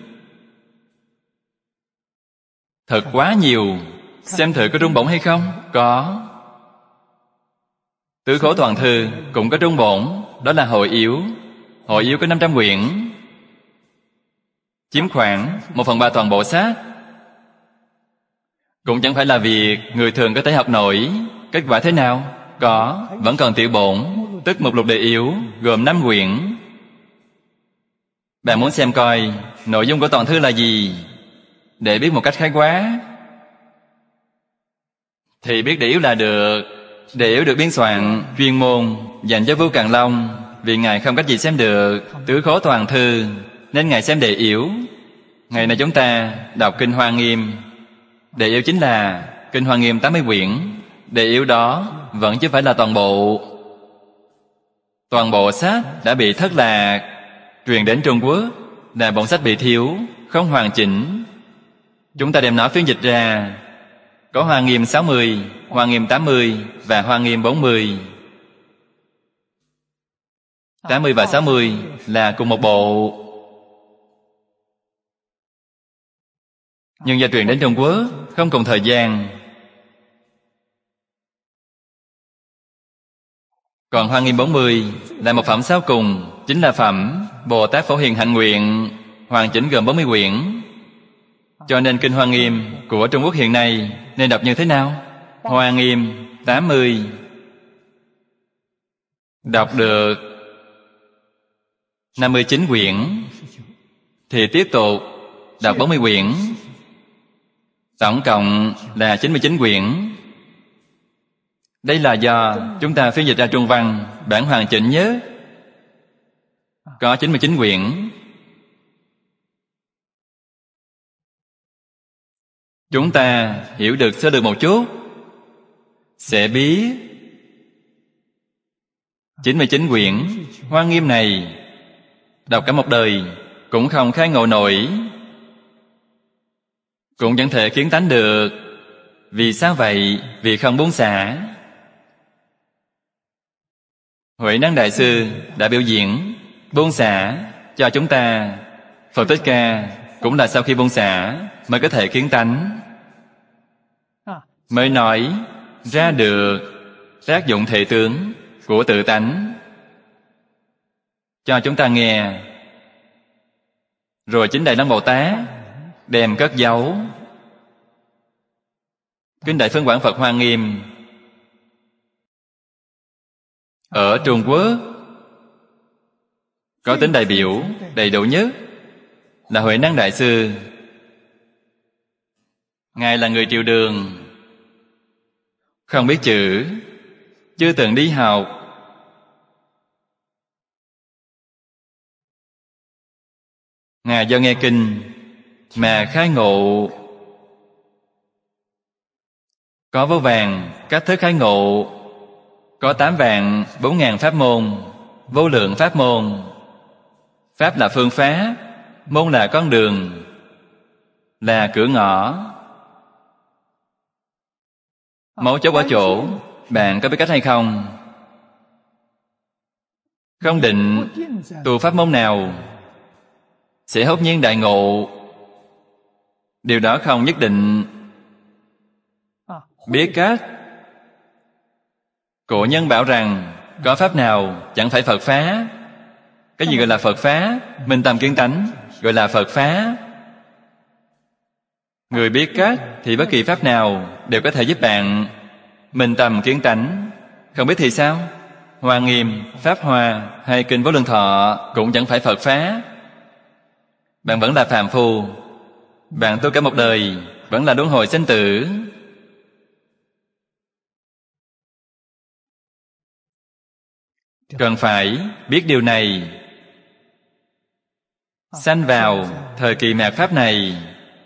thật quá nhiều. Xem thử có trung bổn hay không? Có. Tứ Khố Toàn Thư cũng có trung bổn, đó là hội yếu. Hội yếu có 500 quyển, chiếm khoảng 1/3 toàn bộ sách. Cũng chẳng phải là việc người thường có thể học nổi. Kết quả thế nào? Có, vẫn còn tiểu bổn, tức một lục đề yếu, gồm 5 quyển. Bạn muốn xem coi nội dung của toàn thư là gì, để biết một cách khái quát, thì biết đề yếu là được. Đề yếu được biên soạn chuyên môn dành cho Vua Càn Long, vì Ngài không cách gì xem được Tứ Khố Toàn Thư, nên Ngài xem đề yếu. Ngày nay chúng ta đọc Kinh Hoa Nghiêm, đề yếu chính là Kinh Hoa Nghiêm 80 quyển. Đề yếu đó vẫn chứ phải là toàn bộ. Toàn bộ sách đã bị thất lạc, truyền đến Trung Quốc là bộ sách bị thiếu, không hoàn chỉnh. Chúng ta đem nó phiên dịch ra, có Hoa Nghiêm 60, Hoa Nghiêm 80 và Hoa Nghiêm 40. 80 và 60 là cùng một bộ, nhưng do truyền đến Trung Quốc không cùng thời gian. Còn Hoa Nghiêm 40 là một phẩm sau cùng, chính là phẩm Bồ Tát Phổ Hiền Hạnh Nguyện, hoàn chỉnh gồm 40 quyển. Cho nên Kinh Hoa Nghiêm của Trung Quốc hiện nay nên đọc như thế nào? Hoa Nghiêm 80. Đọc được 59 quyển thì tiếp tục đọc 40 quyển, tổng cộng là 99 quyển. Đây là do chúng ta phiên dịch ra Trung văn, bản hoàn chỉnh nhất, có 99 quyển. Chúng ta hiểu được sơ lược một chút, sẽ biết 99 quyển Hoa Nghiêm này đọc cả một đời cũng không khai ngộ nổi, cũng chẳng thể kiến tánh được. Vì sao vậy? Vì không buông xả. Huệ Năng Đại Sư đã biểu diễn buông xả cho chúng ta. Phật Thích Ca cũng là sau khi buông xả mới có thể kiến tánh, mới nói ra được tác dụng thể tướng của tự tánh cho chúng ta nghe. Rồi chính Đại Lăng Bồ Tát đem cất giấu. Kinh Đại Phương Quảng Phật Hoa Nghiêm ở Trung Quốc có tính đại biểu đầy đủ nhất là Huệ Năng Đại Sư. Ngài là người Triều Đường, không biết chữ, chưa từng đi học. Ngài do nghe kinh mà khai ngộ. Có vô vàng cách thức khai ngộ, có 8.400.000 pháp môn, vô lượng pháp môn. Pháp là phương pháp, môn là con đường, là cửa ngõ. Mấu chốt ở chỗ bạn có biết cách hay không? Không định tu pháp môn nào sẽ hốt nhiên đại ngộ. Điều đó không nhất định. Biết cách. Cổ nhân bảo rằng có pháp nào chẳng phải Phật phá. Cái gì gọi là Phật phá? Minh tâm kiến tánh gọi là Phật phá. Người biết cách thì bất kỳ pháp nào đều có thể giúp bạn minh tâm kiến tánh. Không biết thì sao? Hoa Nghiêm, Pháp Hoa hay Kinh Vô Lượng Thọ cũng chẳng phải Phật phá. Bạn vẫn là phàm phu. Bạn tu cả một đời vẫn là luân hồi sinh tử. Cần phải biết điều này. Sanh vào thời kỳ mạt Pháp này,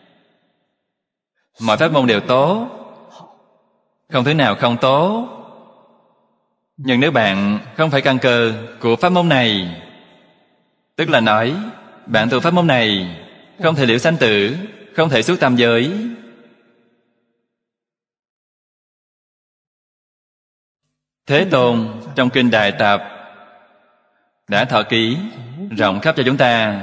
mọi pháp môn đều tốt, không thứ nào không tốt. Nhưng nếu bạn không phải căn cơ của pháp môn này, tức là nói bạn tu pháp môn này không thể liễu sanh tử, không thể xuất tam giới. Thế Tôn trong Kinh Đại Tập đã thọ ký rộng khắp cho chúng ta.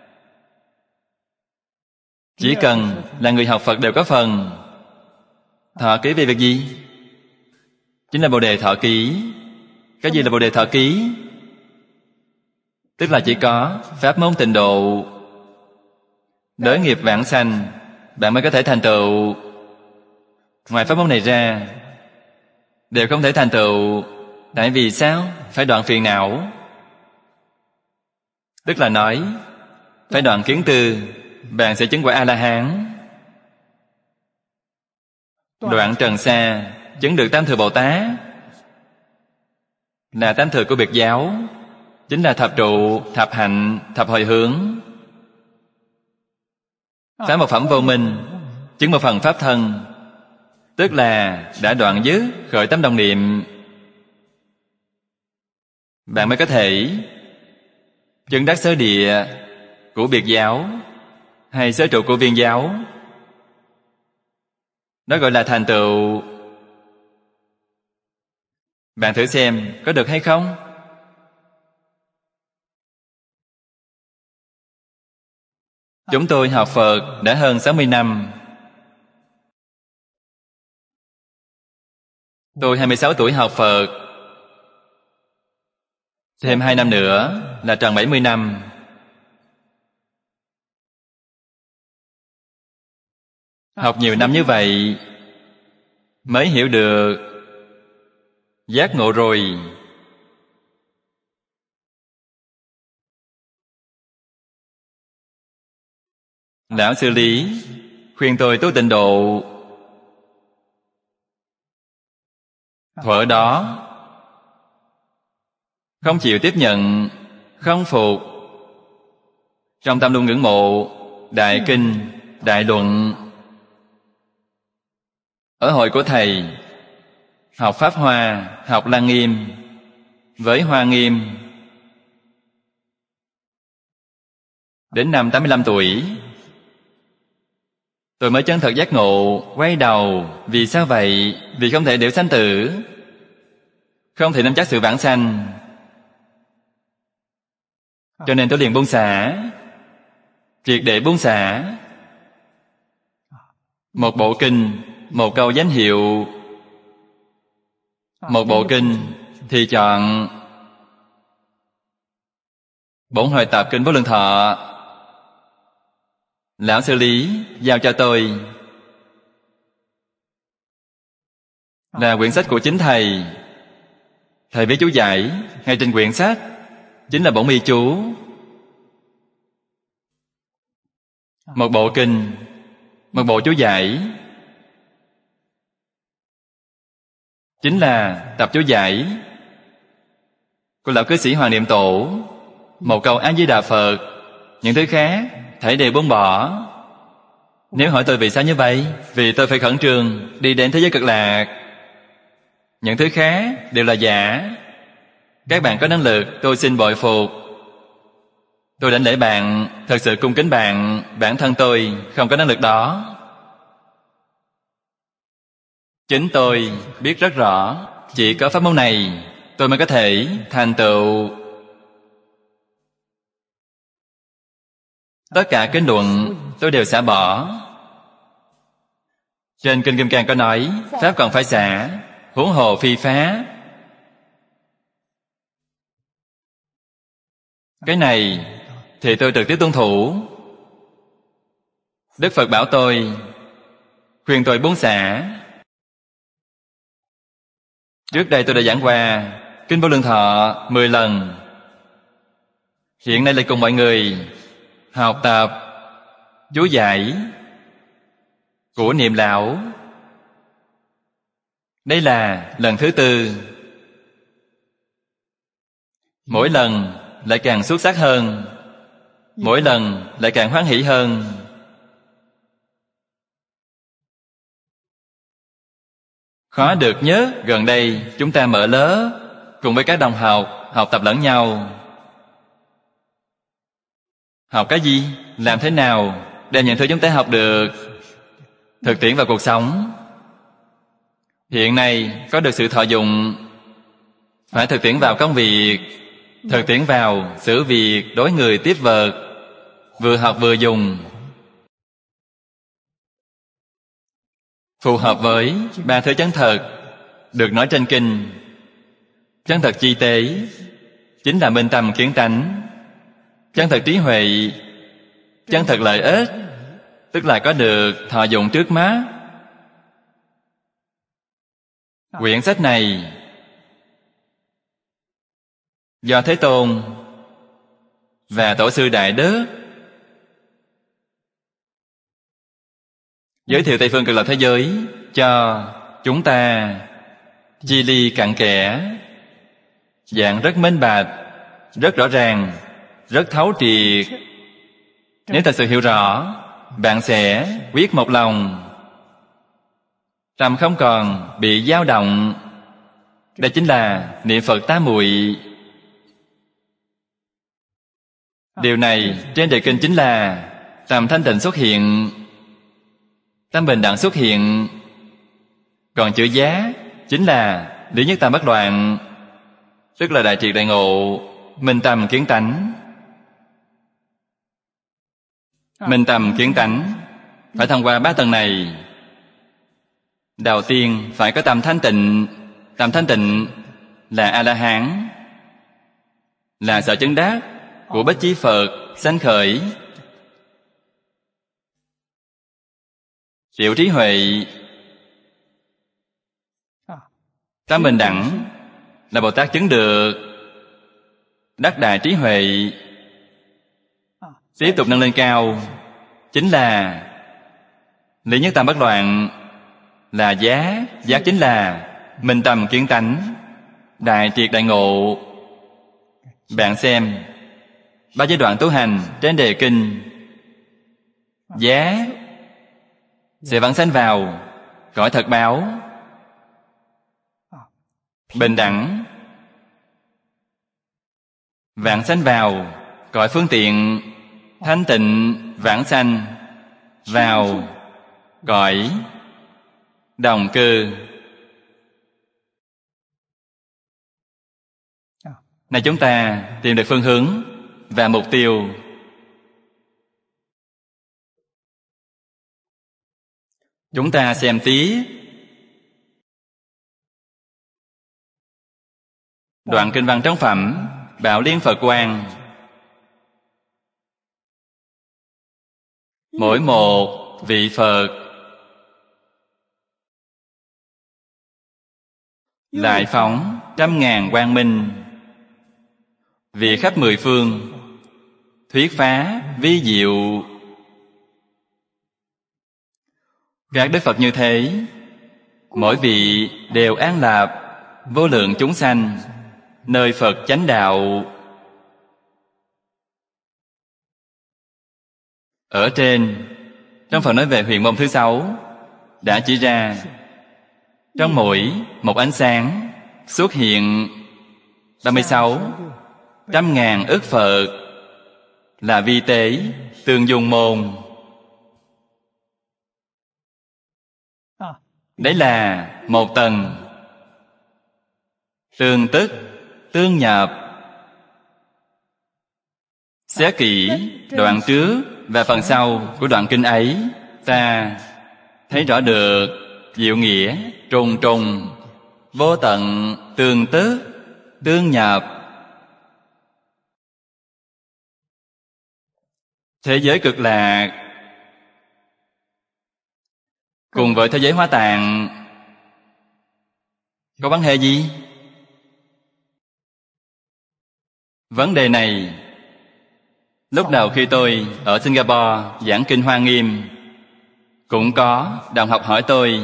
Chỉ cần là người học Phật đều có phần. Thọ ký về việc gì? Chính là Bồ Đề thọ ký. Cái gì là Bồ Đề thọ ký? Tức là chỉ có pháp môn tịnh độ, đới nghiệp vãng sanh, bạn mới có thể thành tựu. Ngoài pháp môn này ra đều không thể thành tựu. Tại vì sao? Phải đoạn phiền não. Tức là nói phải đoạn kiến tư, bạn sẽ chứng quả A-la-hán. Đoạn trần sa, chứng được Tam Thừa Bồ Tát, là Tam Thừa của Biệt giáo, chính là thập trụ, thập hạnh, thập hồi hướng. Phá một phẩm vô minh, chứng một phần pháp thân, tức là đã đoạn dứt khởi tâm đồng niệm. Bạn mới có thể chứng đắc sơ địa của Biệt giáo hay sơ trụ của Viên giáo. Đó gọi là thành tựu. Bạn thử xem có được hay không? Chúng tôi học Phật đã hơn 60 năm. Tôi 26 tuổi học Phật, thêm 2 năm nữa là tròn 70 năm. Học nhiều năm như vậy mới hiểu được, giác ngộ rồi. Lão Sư Lý khuyên tôi tu tịnh độ. Thuở đó không chịu tiếp nhận, không phục. Trong tâm luôn ngưỡng mộ Đại Kinh, Đại Luận. Ở hội của Thầy học Pháp Hoa, học Lăng Nghiêm với Hoa Nghiêm. Đến năm 85 tuổi tôi mới chân thật giác ngộ, quay đầu. Vì sao vậy? Vì không thể liễu sanh tử, không thể nắm chắc sự vãng sanh, cho nên tôi liền buông xả, triệt để buông xả. Một bộ kinh, một câu danh hiệu. Một bộ kinh thì chọn Bổn Hội Tập Kinh Vô Lượng Thọ, Lão xử lý, giao cho tôi. Là quyển sách của chính thầy. Thầy viết chú giải ngay trên quyển sách, chính là bổn mi chú. Một bộ kinh, một bộ chú giải, chính là tập chú giải của lão cư sĩ Hoàng Niệm Tổ. Một câu A Di Đà Phật, những thứ khác thảy đều buông bỏ. Nếu hỏi tôi vì sao như vậy, vì tôi phải khẩn trương đi đến thế giới cực lạc. Những thứ khác đều là giả. Các bạn có năng lực, tôi xin bội phục. Tôi đảnh lễ bạn, thật sự cung kính bạn. Bản thân tôi không có năng lực đó. Chính tôi biết rất rõ, chỉ có pháp môn này tôi mới có thể thành tựu. Tất cả kinh luận tôi đều xả bỏ. Trên Kinh Kim Cang có nói, pháp còn phải xả, huống hồ phi phá. Cái này thì tôi trực tiếp tuân thủ. Đức Phật bảo tôi, khuyên tôi buông xả. Trước đây tôi đã giảng qua Kinh Vô Lượng Thọ 10 lần. Hiện nay lại cùng mọi người học tập chú giải của Niệm Lão. Đây là lần thứ 4. Mỗi lần lại càng xuất sắc hơn, mỗi lần lại càng hoan hỷ hơn. Khó được nhớ, gần đây chúng ta mở lớp cùng với các đồng học học tập lẫn nhau. Học cái gì? Làm thế nào đem những thứ chúng ta học được thực tiễn vào cuộc sống? Hiện nay có được sự thọ dụng, phải thực tiễn vào công việc, thực tiễn vào xử việc, đối người tiếp vật, vừa học vừa dùng, phù hợp với 3 thứ chân thật được nói trên kinh. Chân thật chi tế chính là minh tâm kiến tánh. Chân thật trí huệ, chân thật lợi ích, tức là có được thọ dụng trước mắt. Quyển sách này do Thế Tôn và Tổ sư Đại Đức giới thiệu Tây phương cực lạc thế giới cho chúng ta chi ly cặn kẽ, dạng rất minh bạch, rất rõ ràng, rất thấu triệt. Nếu thật sự hiểu rõ, bạn sẽ quyết một lòng, tâm không còn bị dao động. Đây chính là niệm Phật tám muội. Điều này trên đề kinh chính là tâm thanh tịnh xuất hiện, tâm bình đẳng xuất hiện. Còn chữ giá chính là lý nhất tam bất loạn, tức là đại triệt đại ngộ, minh tâm kiến tánh. Minh tâm kiến tánh phải thông qua 3 tầng này. Đầu tiên phải có tâm thanh tịnh. Tâm thanh tịnh là A-la-hán, là sở chứng đắc của Bích Chi Phật sanh khởi. Tiểu trí huệ. Tâm bình đẳng là Bồ Tát chứng được đắc đại trí huệ. Tiếp tục nâng lên cao chính là lý nhất tam bất loạn, là giác. Giác chính là minh tâm kiến tánh, đại triệt đại ngộ. Bạn xem 3 giai đoạn tu hành trên đề kinh. Giác sẽ vãng sanh vào cõi thật báo. Bình đẳng vãng sanh vào cõi phương tiện. Thanh tịnh vãng sanh vào cõi đồng cư. Này chúng ta tìm được phương hướng và mục tiêu. Chúng ta xem tiếp đoạn kinh văn trong phẩm Bảo Liên Phật Quang. mỗi một vị Phật lại phóng 100.000 quang minh, vì khắp mười phương thuyết phá vi diệu. Các Đức Phật như thế, mỗi vị đều an lạc vô lượng chúng sanh nơi Phật chánh đạo. Ở trên, trong phần nói về huyền môn thứ 6 đã chỉ ra, trong mỗi một ánh sáng xuất hiện 36 100.000 ức Phật là vi tế tương dung môn. Đấy là một tầng tương tức, tương nhập. Xét kỹ đoạn trước và phần sau của đoạn kinh ấy, ta thấy rõ được diệu nghĩa trùng trùng, vô tận, tương tức, tương nhập. Thế giới cực lạc cùng với thế giới Hóa Tạng có vấn đề gì? Vấn đề này, lúc đầu khi tôi ở Singapore giảng kinh Hoa Nghiêm, cũng có đồng học hỏi tôi.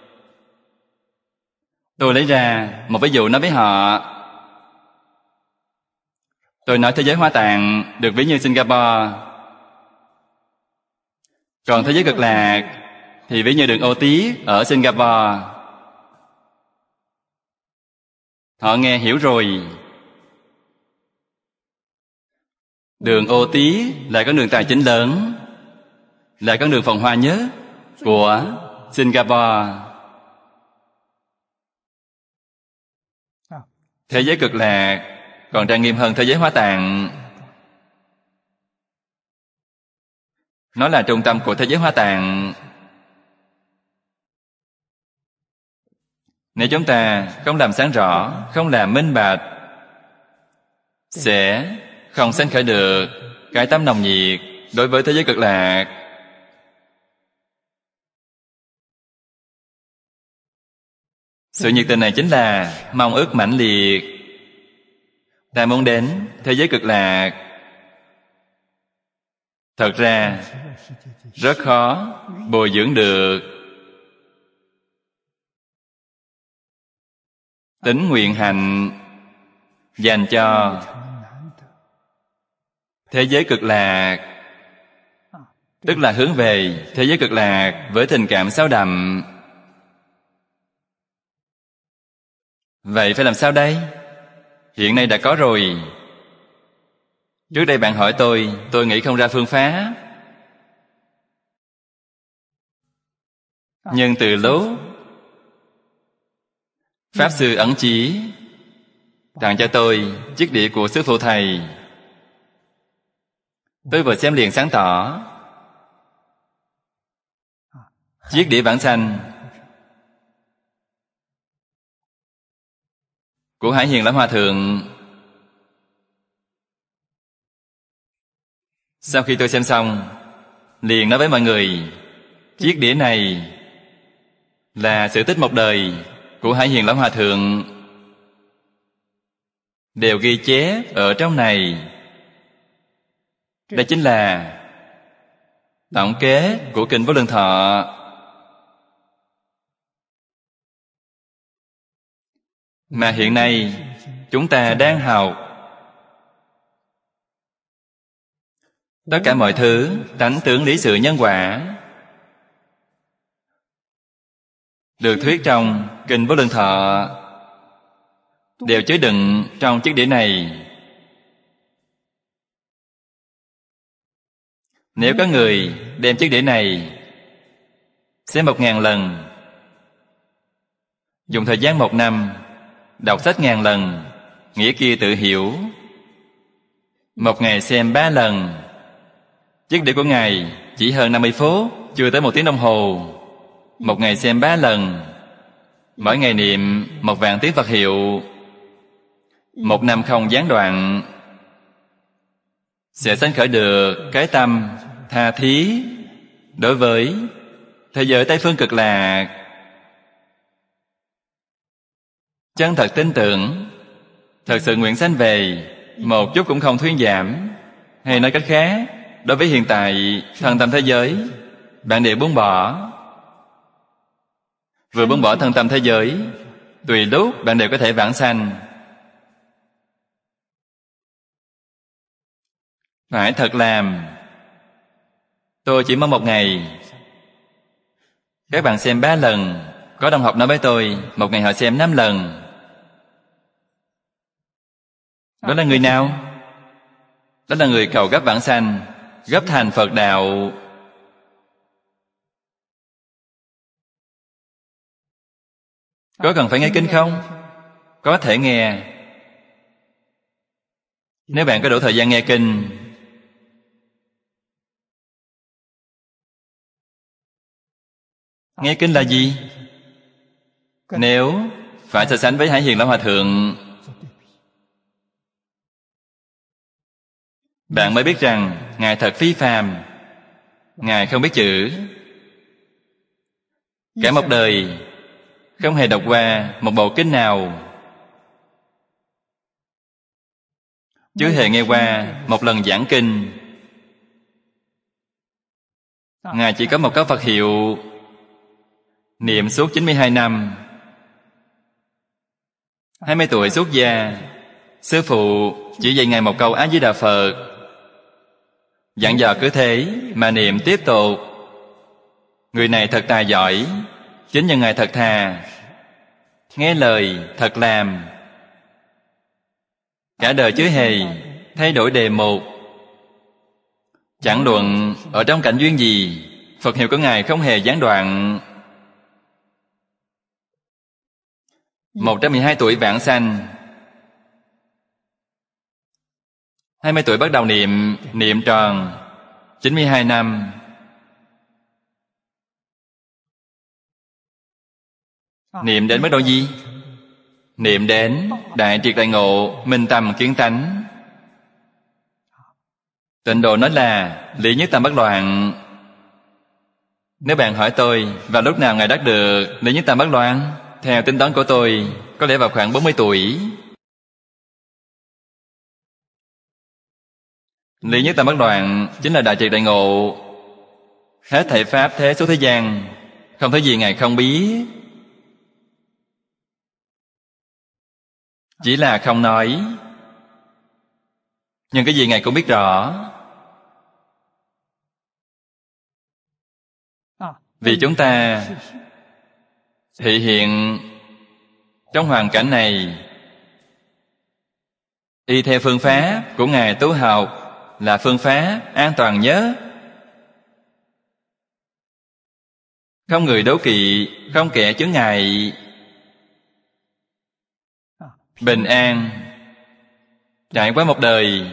Tôi lấy ra một ví dụ nói với họ. Tôi nói thế giới Hóa Tạng được ví như Singapore, còn thế giới cực lạc thì ví như đường ô tiết ở Singapore. Họ nghe hiểu rồi. Đường ô tiết là con đường tài chính lớn, là con đường phồn hoa nhất của Singapore. Thế giới cực lạc còn trang nghiêm hơn thế giới Hóa Tạng. Nó là trung tâm của thế giới Hóa Tạng. Nếu chúng ta không làm sáng rõ, không làm minh bạch, sẽ không sanh khởi được cái tâm nồng nhiệt đối với thế giới cực lạc. Sự nhiệt tình này chính là mong ước mãnh liệt. Ta muốn đến thế giới cực lạc. Thật ra rất khó bồi dưỡng được tính nguyện hạnh dành cho thế giới cực lạc, tức là hướng về thế giới cực lạc với tình cảm sâu đậm. Vậy phải làm sao đây? Hiện nay đã có rồi. Trước đây bạn hỏi tôi nghĩ không ra phương pháp. Nhưng từ lúc Pháp Sư Ẩn Chí tặng cho tôi chiếc đĩa của Sư Phụ Thầy, tôi vừa xem liền sáng tỏ. Chiếc đĩa bản xanh của Hải Hiền Lão Hòa Thượng. Sau khi tôi xem xong, liền nói với mọi người, chiếc đĩa này là sự tích một đời của Hải Hiền Lão Hòa Thượng, đều ghi chép ở trong này. Đây chính là tổng kết của Kinh Vô Lượng Thọ. Mà hiện nay chúng ta đang học. Tất cả mọi thứ tánh tướng lý sự nhân quả được thuyết trong Kinh Vô Lượng Thọ, đều chứa đựng trong chiếc đĩa này. Nếu có người đem chiếc đĩa này xem 1.000 lần, dùng thời gian 1 năm đọc sách 1.000 lần, nghĩa kia tự hiểu. 1 ngày xem 3 lần, chiếc đĩa của Ngài chỉ hơn 50 phút, chưa tới 1 tiếng đồng hồ. 1 ngày xem 3 lần, mỗi ngày niệm 1.000 tiếng Phật hiệu, 1 năm không gián đoạn, sẽ sanh khởi được cái tâm tha thí, đối với thế giới Tây Phương Cực Lạc chân thật tin tưởng, thật sự nguyện sanh về, một chút cũng không thuyên giảm. Hay nói cách khác, đối với hiện tại thân tâm thế giới, bạn đều buông bỏ. Vừa buông bỏ thân tâm thế giới, tùy lúc bạn đều có thể vãng sanh. Phải thật làm. Tôi chỉ mong một ngày các bạn xem 3 lần. Có đồng học nói với tôi, một ngày họ xem 5 lần. Đó là người nào? Đó là người cầu gấp vãng sanh, gấp thành Phật đạo. Có cần phải nghe kinh không? Có thể nghe. Nếu bạn có đủ thời gian nghe kinh, nghe kinh là gì? Nếu phải so sánh với Hải Hiền Lão Hòa Thượng, bạn mới biết rằng Ngài thật phi phàm. Ngài không biết chữ, cả một đời không hề đọc qua một bộ kinh nào, chưa hề nghe qua một lần giảng kinh. Ngài chỉ có một câu Phật hiệu, niệm suốt 92 năm. 20 tuổi xuất gia, sư phụ chỉ dạy Ngài một câu A Di Đà Phật. Dặn dò cứ thế mà niệm tiếp tục. Người này thật tài giỏi, chính nhân Ngài thật thà, nghe lời thật làm. Cả đời chưa hề thay đổi đề mục. Chẳng luận ở trong cảnh duyên gì, Phật hiệu của Ngài không hề gián đoạn. 112 tuổi vãng sanh, 20 tuổi bắt đầu niệm, niệm tròn 92 năm. Niệm đến mức độ gì? Niệm đến đại triệt đại ngộ, minh tâm kiến tánh. Tịnh độ nói là lý nhất tâm bất loạn. Nếu bạn hỏi tôi vào lúc nào Ngài đắc được lý nhất tâm bất loạn, theo tính toán của tôi, có lẽ vào khoảng 40 tuổi. Lý nhất tâm bất loạn chính là đại triệt đại ngộ. Hết thảy pháp thế số thế gian, không thấy gì Ngài không biết. Chỉ là không nói, nhưng cái gì Ngài cũng biết rõ. Vì chúng ta thị hiện trong hoàn cảnh này, y theo phương pháp của Ngài tu học là phương pháp an toàn nhất. Không người đố kỵ, không kẻ chướng ngại, bình an trải qua một đời,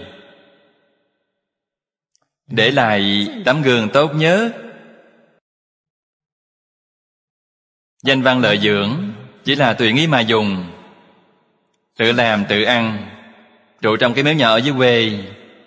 để lại tấm gương tốt nhất. Danh văn lợi dưỡng chỉ là tùy nghi mà dùng, tự làm tự ăn, trụ trong cái miếu nhỏ ở dưới quê.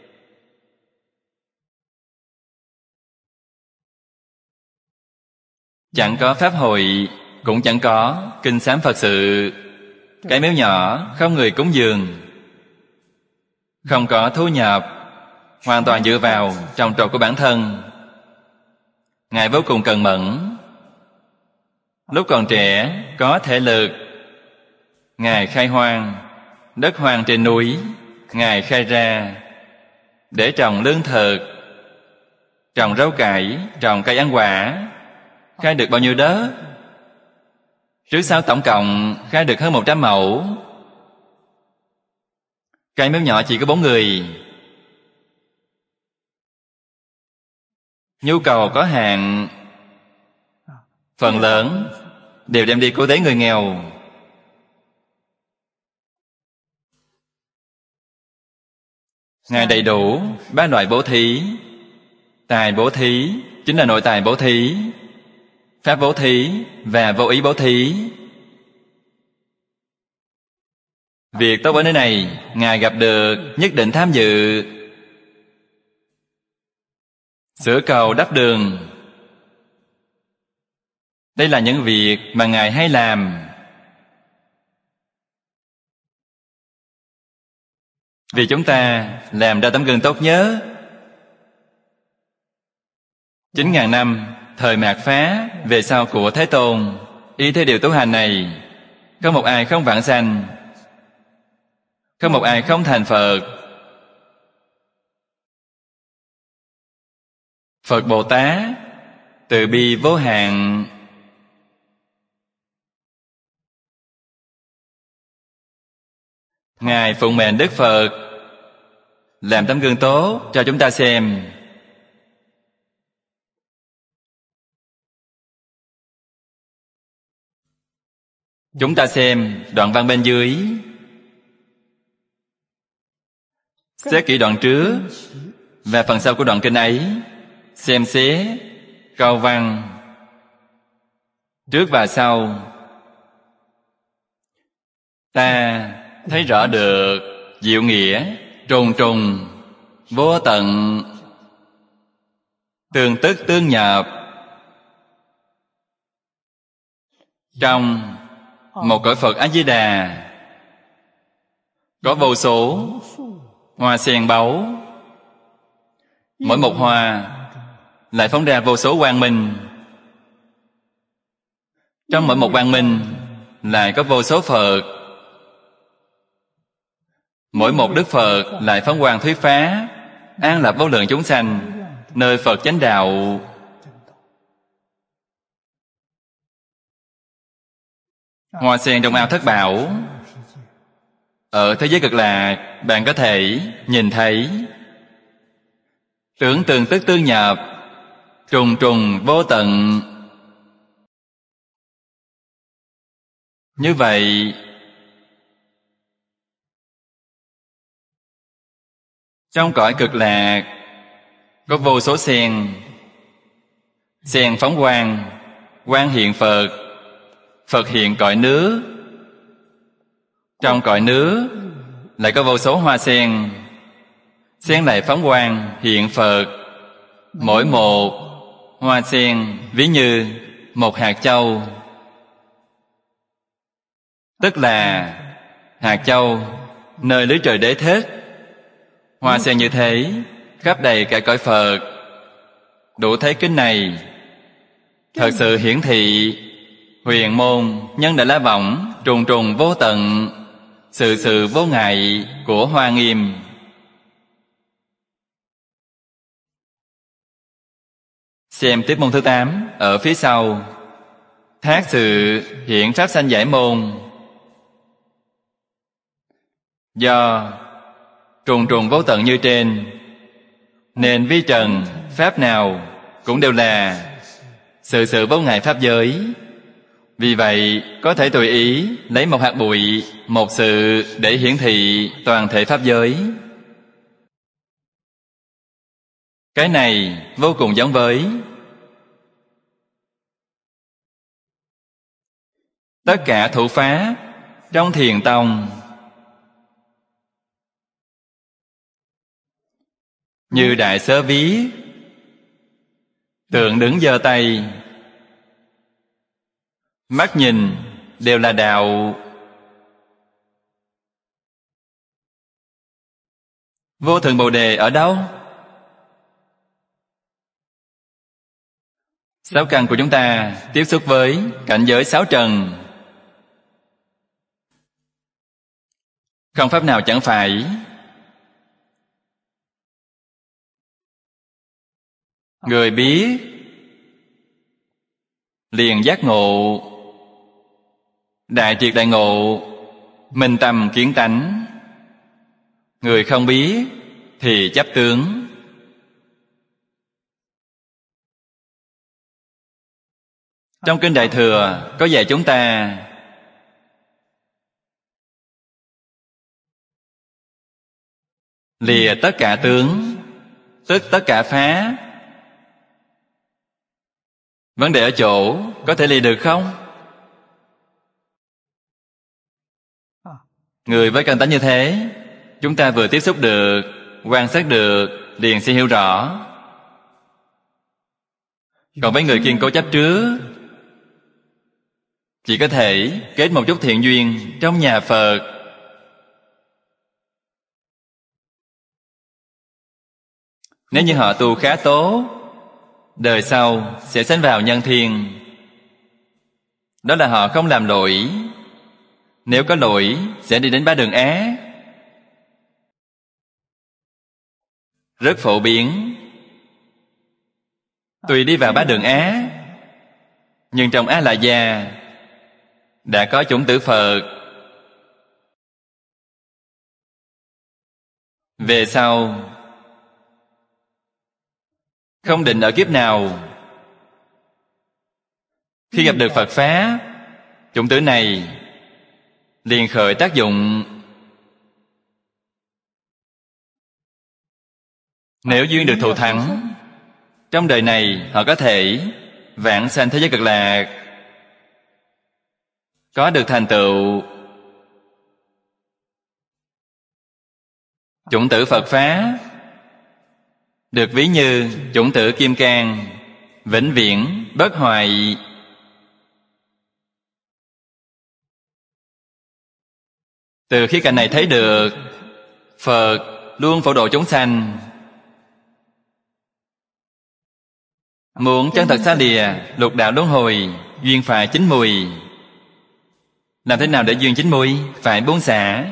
Chẳng có pháp hội, cũng chẳng có kinh sám Phật sự. Cái miếu nhỏ không người cúng dường, không có thu nhập, hoàn toàn dựa vào trồng trọt của bản thân. Ngài vô cùng cần mẫn. Lúc còn trẻ có thể lực, Ngài khai hoang, đất hoang trên núi Ngài khai ra để trồng lương thực, trồng rau cải, trồng cây ăn quả. Khai được bao nhiêu đất? Trước sau tổng cộng khai được hơn 100 mẫu. Cái miếu nhỏ chỉ có 4 người. Nhu cầu có hạn, phần lớn đều đem đi cứu tế người nghèo. Ngài đầy đủ 3 loại bố thí. Tài bố thí chính là nội tài bố thí, pháp bố thí và vô ý bố thí. Việc tốt ở nơi này Ngài gặp được nhất định tham dự. Sửa cầu đắp đường Đây là những việc mà Ngài hay làm. Vì chúng ta làm ra tấm gương tốt nhớ. 9.000 năm thời mạt Phá về sau của Thế Tôn, y theo điều tu hành này, không một ai không vãng sanh, không một ai không thành Phật. Phật Bồ Tát từ bi vô hạn, Ngài phụng mệnh Đức Phật làm tấm gương tốt cho chúng ta xem. Chúng ta xem đoạn văn bên dưới. Xét kỹ đoạn trước và phần sau của đoạn kinh ấy, xem xét câu văn trước và sau, ta thấy rõ được diệu nghĩa trùng trùng vô tận, tương tức tương nhập trong một cõi Phật A Di Đà. Có vô số hoa sen báu, mỗi một hoa lại phóng ra vô số quang minh. Trong mỗi một quang minh lại có vô số Phật. Mỗi một Đức Phật lại phóng quang thuyết pháp, an lập vô lượng chúng sanh, nơi Phật chánh đạo. Hoa sen trong ao thất bảo, ở thế giới Cực Lạc bạn có thể nhìn thấy. Tưởng tương tức tương nhập, trùng trùng vô tận. Như vậy, trong cõi Cực Lạc có vô số sen. Sen phóng quang, quang hiện Phật, Phật hiện cõi nước. Trong cõi nước lại có vô số hoa sen. Sen lại phóng quang hiện Phật. Mỗi một hoa sen ví như một hạt châu, tức là hạt châu nơi lưới trời Đế thích. Hoa sen như thế khắp đầy cả cõi Phật. Đủ thấy kinh này thật sự hiển thị huyền môn nhân đại la võng trùng trùng vô tận, sự sự vô ngại của Hoa Nghiêm. Xem tiếp môn thứ 8 ở phía sau. Thác sự hiện pháp sanh giải môn. Do trùng trùng vô tận như trên, nên vi trần pháp nào cũng đều là sự sự vô ngại pháp giới. Vì vậy có thể tùy ý lấy một hạt bụi, một sự để hiển thị toàn thể pháp giới. Cái này vô cùng giống với tất cả thủ pháp trong Thiền Tông. Như Đại Sớ viết, tượng đứng giơ tay, mắt nhìn đều là đạo. Vô thượng Bồ Đề ở đâu? Sáu căn của chúng ta tiếp xúc với cảnh giới sáu trần. Không pháp nào chẳng phải người biết liền giác ngộ, đại triệt đại ngộ, minh tâm kiến tánh. Người không biết thì chấp tướng. Trong Kinh Đại Thừa có dạy chúng ta lìa tất cả tướng, tức tất cả pháp. Vấn đề ở chỗ có thể lìa được không? Người với căn tánh như thế, chúng ta vừa tiếp xúc được, quan sát được, liền sẽ hiểu rõ. Còn với người kiên cố chấp trước, chỉ có thể kết một chút thiện duyên trong nhà Phật. Nếu như họ tu khá tốt, đời sau sẽ sanh vào nhân thiên. Đó là họ không làm lỗi. Nếu có lỗi sẽ đi đến 3 đường ác. Rất phổ biến. Tuy đi vào 3 đường ác, nhưng trong A La Gia đã có chủng tử Phật. Về sau không định ở kiếp nào, khi gặp được Phật Pháp, chủng tử này liền khởi tác dụng. Nếu duyên được thù thắng, trong đời này họ có thể vãng sanh thế giới Cực Lạc, có được thành tựu. Chủng tử Phật Pháp được ví như chủng tử kim cang, vĩnh viễn bất hoại. Từ khía cạnh này thấy được Phật luôn phổ độ chúng sanh. Muốn chân thật xa lìa lục đạo luân hồi, duyên phải chín mùi. Làm thế nào để duyên chín mùi? Phải buông xả,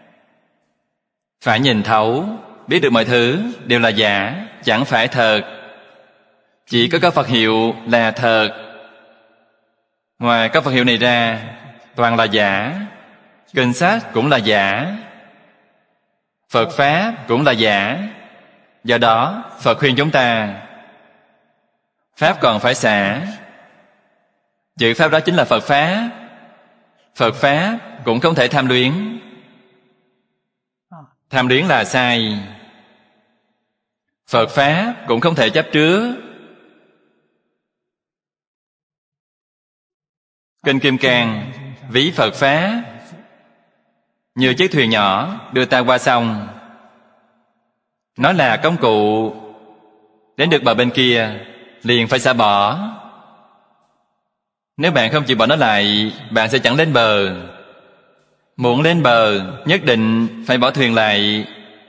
phải nhìn thấu, biết được mọi thứ đều là giả, chẳng phải thật. Chỉ có Phật hiệu là thật. Ngoài các Phật hiệu này ra, toàn là giả. Kinh sách cũng là giả, Phật Pháp cũng là giả. Do đó Phật khuyên chúng ta, Pháp còn phải xả. Chữ Pháp đó chính là Phật Pháp. Phật Pháp cũng không thể tham luyến. Tham luyến là sai. Phật Pháp cũng không thể chấp trước. Kinh Kim Cang ví Phật Pháp như chiếc thuyền nhỏ đưa ta qua sông. Nó là công cụ. Đến được bờ bên kia liền phải xả bỏ. Nếu bạn không chịu bỏ nó lại, bạn sẽ chẳng lên bờ. Muốn lên bờ, nhất định phải bỏ thuyền lại.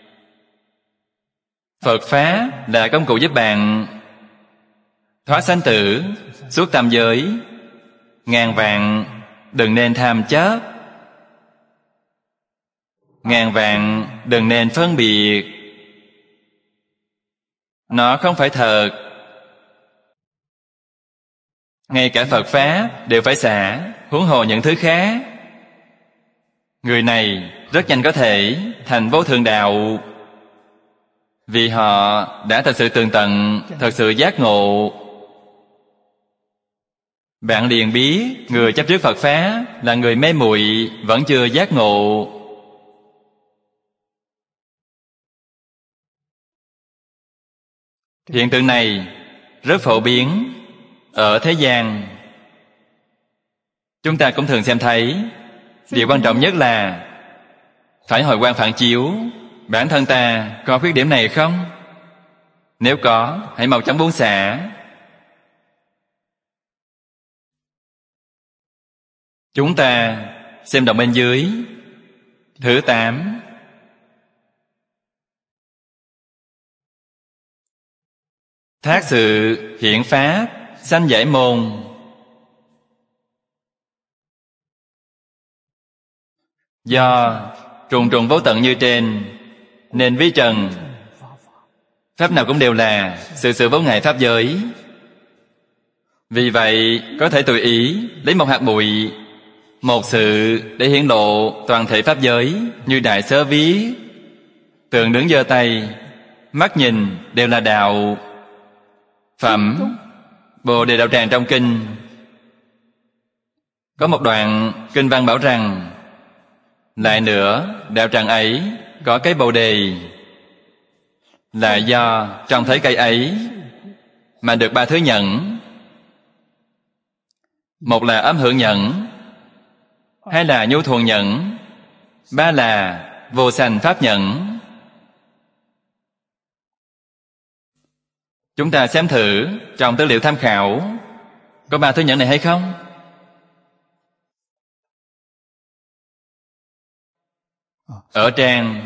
Phật Pháp là công cụ giúp bạn thoát sanh tử, suốt tam giới. Ngàn vạn đừng nên tham chấp, ngàn vạn đừng nên phân biệt. Nó không phải thật. Ngay cả Phật Pháp đều phải xả, huống hồ những thứ khác. Người này rất nhanh có thể thành vô thượng đạo, vì họ đã thật sự tường tận, thật sự giác ngộ. Bạn liền biết người chấp trước Phật Pháp là người mê muội, vẫn chưa giác ngộ. Hiện tượng này rất phổ biến ở thế gian. Chúng ta cũng thường xem thấy. Điều quan trọng nhất là phải hồi quang phản chiếu. Bản thân ta có khuyết điểm này không? Nếu có, hãy mau chóng buông xả. Chúng ta xem đoạn bên dưới thứ 8. Thác sự hiện pháp, sanh giải môn. Do trùng trùng vô tận như trên, nên ví trần pháp nào cũng đều là sự vô ngại pháp giới. Vì vậy có thể tùy ý lấy một hạt bụi, một sự để hiển lộ toàn thể pháp giới, như Đại Sớ ví. Tượng đứng giơ tay, mắt nhìn đều là đạo. Phẩm Bồ Đề Đạo Tràng trong kinh có một đoạn kinh văn bảo rằng, lại nữa đạo tràng ấy có cái bồ đề, là do trông thấy cây ấy mà được 3 thứ nhẫn. Một là âm hưởng nhẫn, 2 là nhu thuần nhẫn, 3 là vô sanh pháp nhẫn. Chúng ta xem thử trong tư liệu tham khảo có 3 thứ nhẫn này hay không? ở trang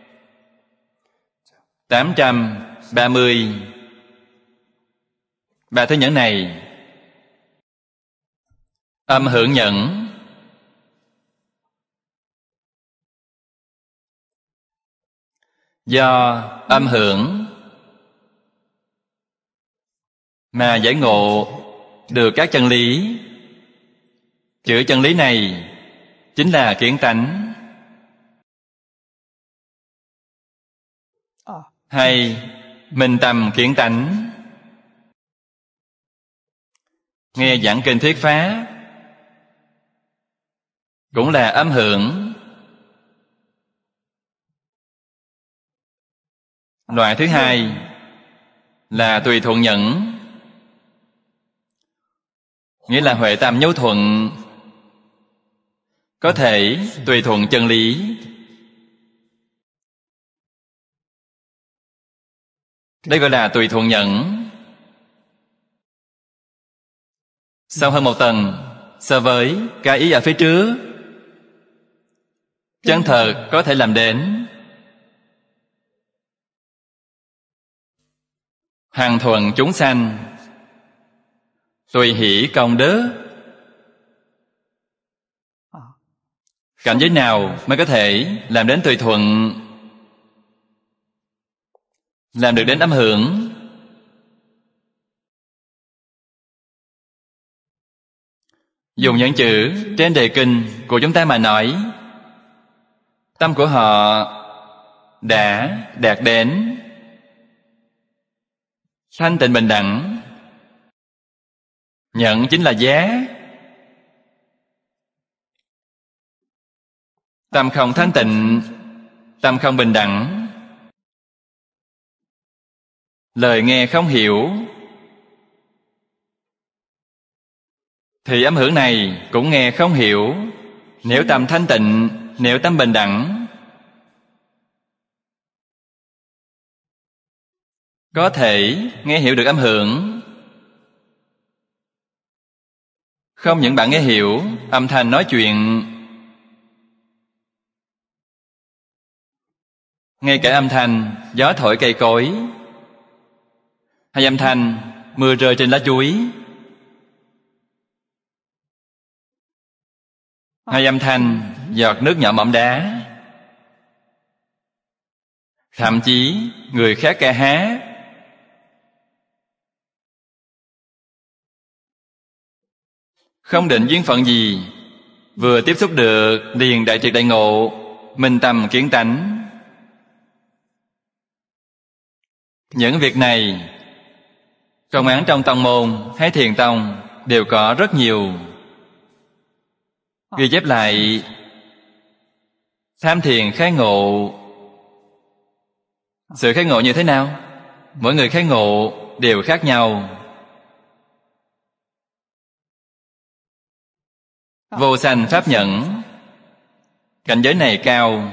830. Bài thứ nhẫn này âm hưởng nhẫn. Do âm hưởng mà giải ngộ được các chân lý. Chữ chân lý này chính là kiến tánh, hay minh tâm kiến tánh. Nghe giảng kinh thuyết pháp cũng là âm hưởng. Loại thứ hai là tùy thuận nhẫn, nghĩa là huệ tâm nhu thuận, có thể tùy thuận chân lý. Đây gọi là tùy thuận nhẫn. Sâu hơn một tầng so với cái ý ở phía trước. Chân thật có thể làm đến. Hằng thuận chúng sanh, tùy hỷ công đức. Cảnh giới nào mới có thể làm đến tùy thuận, làm được đến âm hưởng? Dùng những chữ trên đề kinh của chúng ta mà nói, tâm của họ đã đạt đến thanh tịnh bình đẳng. Nhận chính là giá. Tâm không thanh tịnh, tâm không bình đẳng, lời nghe không hiểu, thì âm hưởng này cũng nghe không hiểu. Nếu tâm thanh tịnh, nếu tâm bình đẳng, có thể nghe hiểu được âm hưởng. Không những bạn nghe hiểu âm thanh nói chuyện, ngay cả âm thanh gió thổi cây cối, hay âm thanh mưa rơi trên lá chuối, hay âm thanh giọt nước nhỏ mỏm đá, thậm chí người khác ca hát, không định duyên phận gì, vừa tiếp xúc được liền đại triệt đại ngộ, minh tâm kiến tánh. Những việc này công án trong tông môn hay thiền tông đều có rất nhiều. Ghi chép lại tham thiền khai ngộ. Sự khai ngộ như thế nào? Mỗi người khai ngộ đều khác nhau. Vô sanh pháp nhẫn, cảnh giới này cao.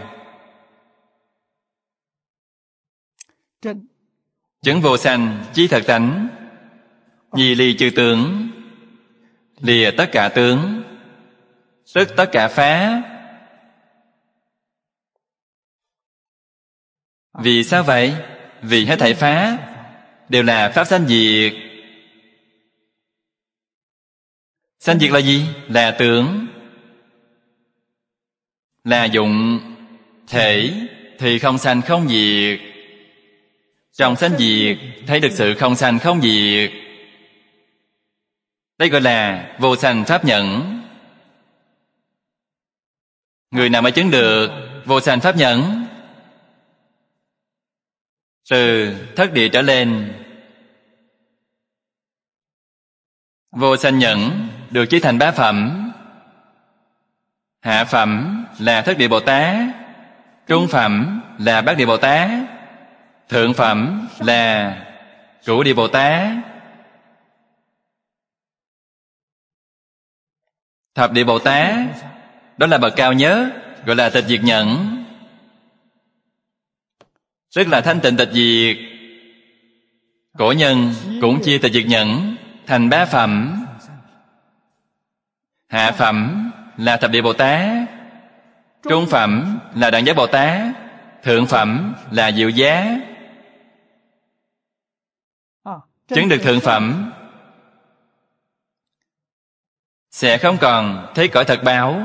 Chứng vô sanh chí thật tánh, vì ly chư tướng, lìa tất cả tướng, tức tất cả phá. Vì sao vậy? Vì hết thảy phá đều là pháp sanh diệt. Sanh diệt là gì? Là tưởng. Là dụng. Thể thì không sanh không diệt. Trong sanh diệt thấy được sự không sanh không diệt. Đây gọi là vô sanh pháp nhẫn. Người nào mới chứng được vô sanh pháp nhẫn? Từ thất địa trở lên. Vô sanh nhẫn được chia thành 3 phẩm. Hạ phẩm là thất địa Bồ Tát, trung phẩm là bát địa Bồ Tát, thượng phẩm là cửu địa Bồ Tát. Thập địa Bồ Tát đó là bậc cao nhất, gọi là tịch diệt nhẫn, tức là thanh tịnh tịch diệt. Cổ nhân cũng chia tịch diệt nhẫn thành 3 phẩm. Hạ phẩm là thập địa Bồ Tát, trung phẩm là Đẳng Giác Bồ Tát, thượng phẩm là Diệu Giá. Chứng được thượng phẩm sẽ không còn thấy cõi thật báo.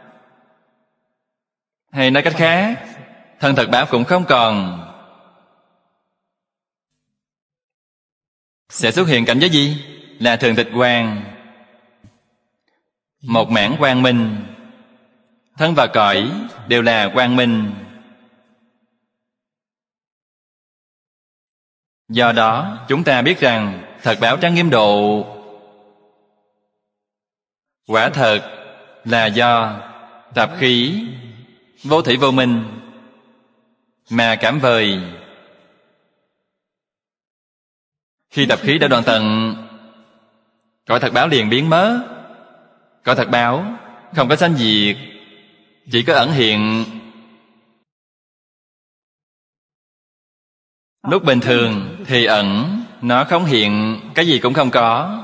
Hay nói cách khác, thân thật báo cũng không còn. Sẽ xuất hiện cảnh giới gì? Là thường tịch quang, một mảng quang minh. Thân và cõi đều là quang minh. Do đó chúng ta biết rằng thật báo trang nghiêm độ quả thật là do tập khí vô thủy vô minh mà cảm vời. Khi tập khí đã đoạn tận, cõi thật báo liền biến mất. Cõi thật báo không có sanh diệt, chỉ có ẩn hiện. Lúc bình thường thì ẩn, nó không hiện, cái gì cũng không có.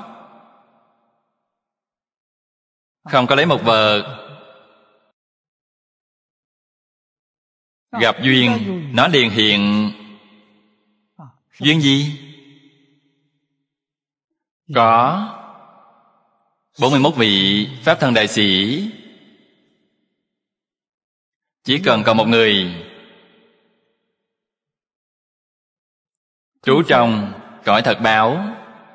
Không có lấy một vật. Gặp duyên, nó liền hiện. Duyên gì? Có 41 vị Pháp Thân Đại Sĩ. Chỉ cần còn một người trú trong cõi thật báo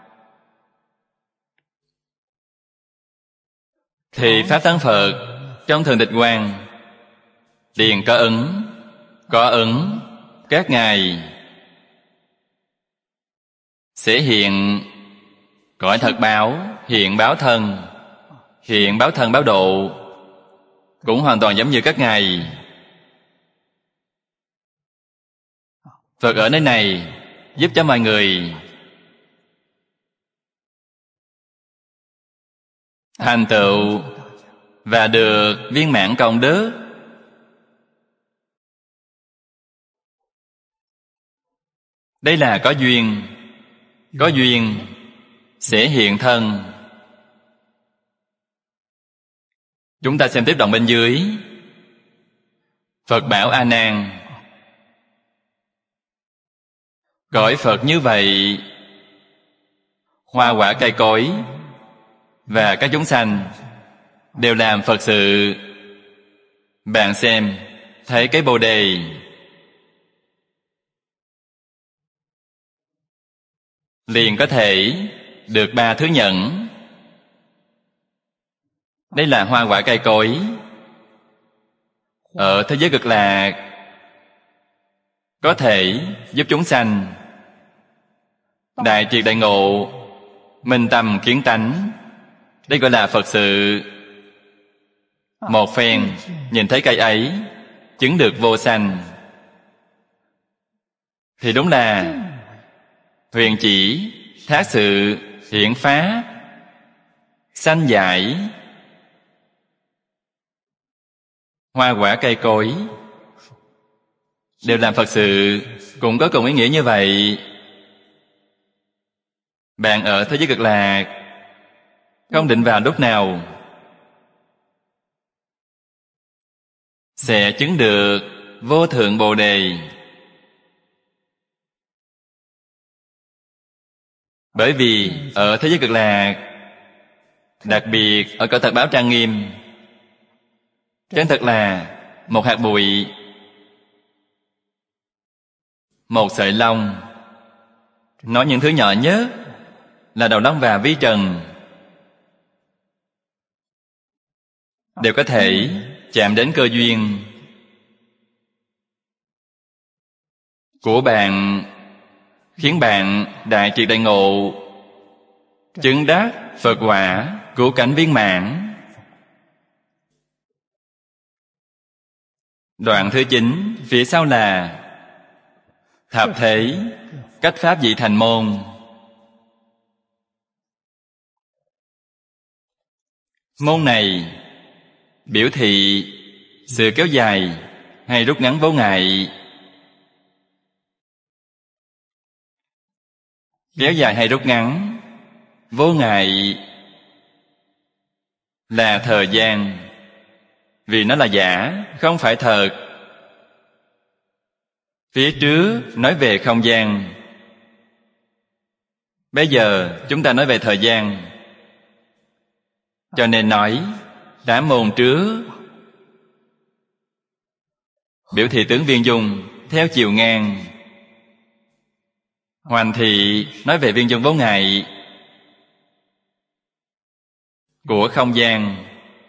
thì Pháp Tấn Phật trong thường tịch quang liền có ứng. Có ứng, các ngài sẽ hiện cõi thật báo, hiện báo thân. Hiện báo thân báo độ cũng hoàn toàn giống như các ngài. Phật ở nơi này giúp cho mọi người thành tựu và được viên mãn công đức. Đây là có duyên. Có duyên sẽ hiện thân. Chúng ta xem tiếp đoạn bên dưới. Phật bảo A Nan, cõi Phật như vậy, hoa quả cây cối và các chúng sanh đều làm Phật sự. Bạn xem, thấy cái Bồ Đề liền có thể được 3 thứ nhẫn. Đây là hoa quả cây cối. Ở thế giới Cực Lạc có thể giúp chúng sanh đại triệt đại ngộ, minh tâm kiến tánh. Đây gọi là Phật sự. Một phen nhìn thấy cây ấy chứng được vô sanh thì đúng là huyền chỉ thác sự hiển phá sanh giải. Hoa quả cây cối đều làm Phật sự, cũng có cùng ý nghĩa như vậy. Bạn ở thế giới Cực Lạc không định vào lúc nào sẽ chứng được vô thượng Bồ Đề. Bởi vì ở thế giới Cực Lạc, đặc biệt ở cõi thật báo trang nghiêm, chân thật là một hạt bụi, một sợi lông. Nói những thứ nhỏ nhất là đầu lông và vi trần đều có thể chạm đến cơ duyên của bạn, khiến bạn đại triệt đại ngộ, chứng đắc Phật quả, cứu cánh viên mãn. Đoạn thứ 9 phía sau là thập thế cách pháp vị thành môn. Môn này biểu thị sự kéo dài hay rút ngắn vô ngại. Kéo dài hay rút ngắn vô ngại là thời gian. vì nó là giả, không phải thật. Phía trước nói về không gian, bây giờ chúng ta nói về thời gian. Cho nên nói đã môn trước, biểu thị tướng viên dung theo chiều ngang. Hoành thị nói về viên dung vô ngại của không gian.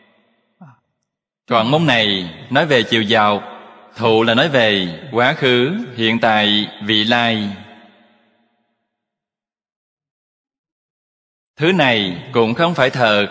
Còn môn này nói về chiều dọc. Thụ là nói về quá khứ, hiện tại, vị lai. Thứ này cũng không phải thật.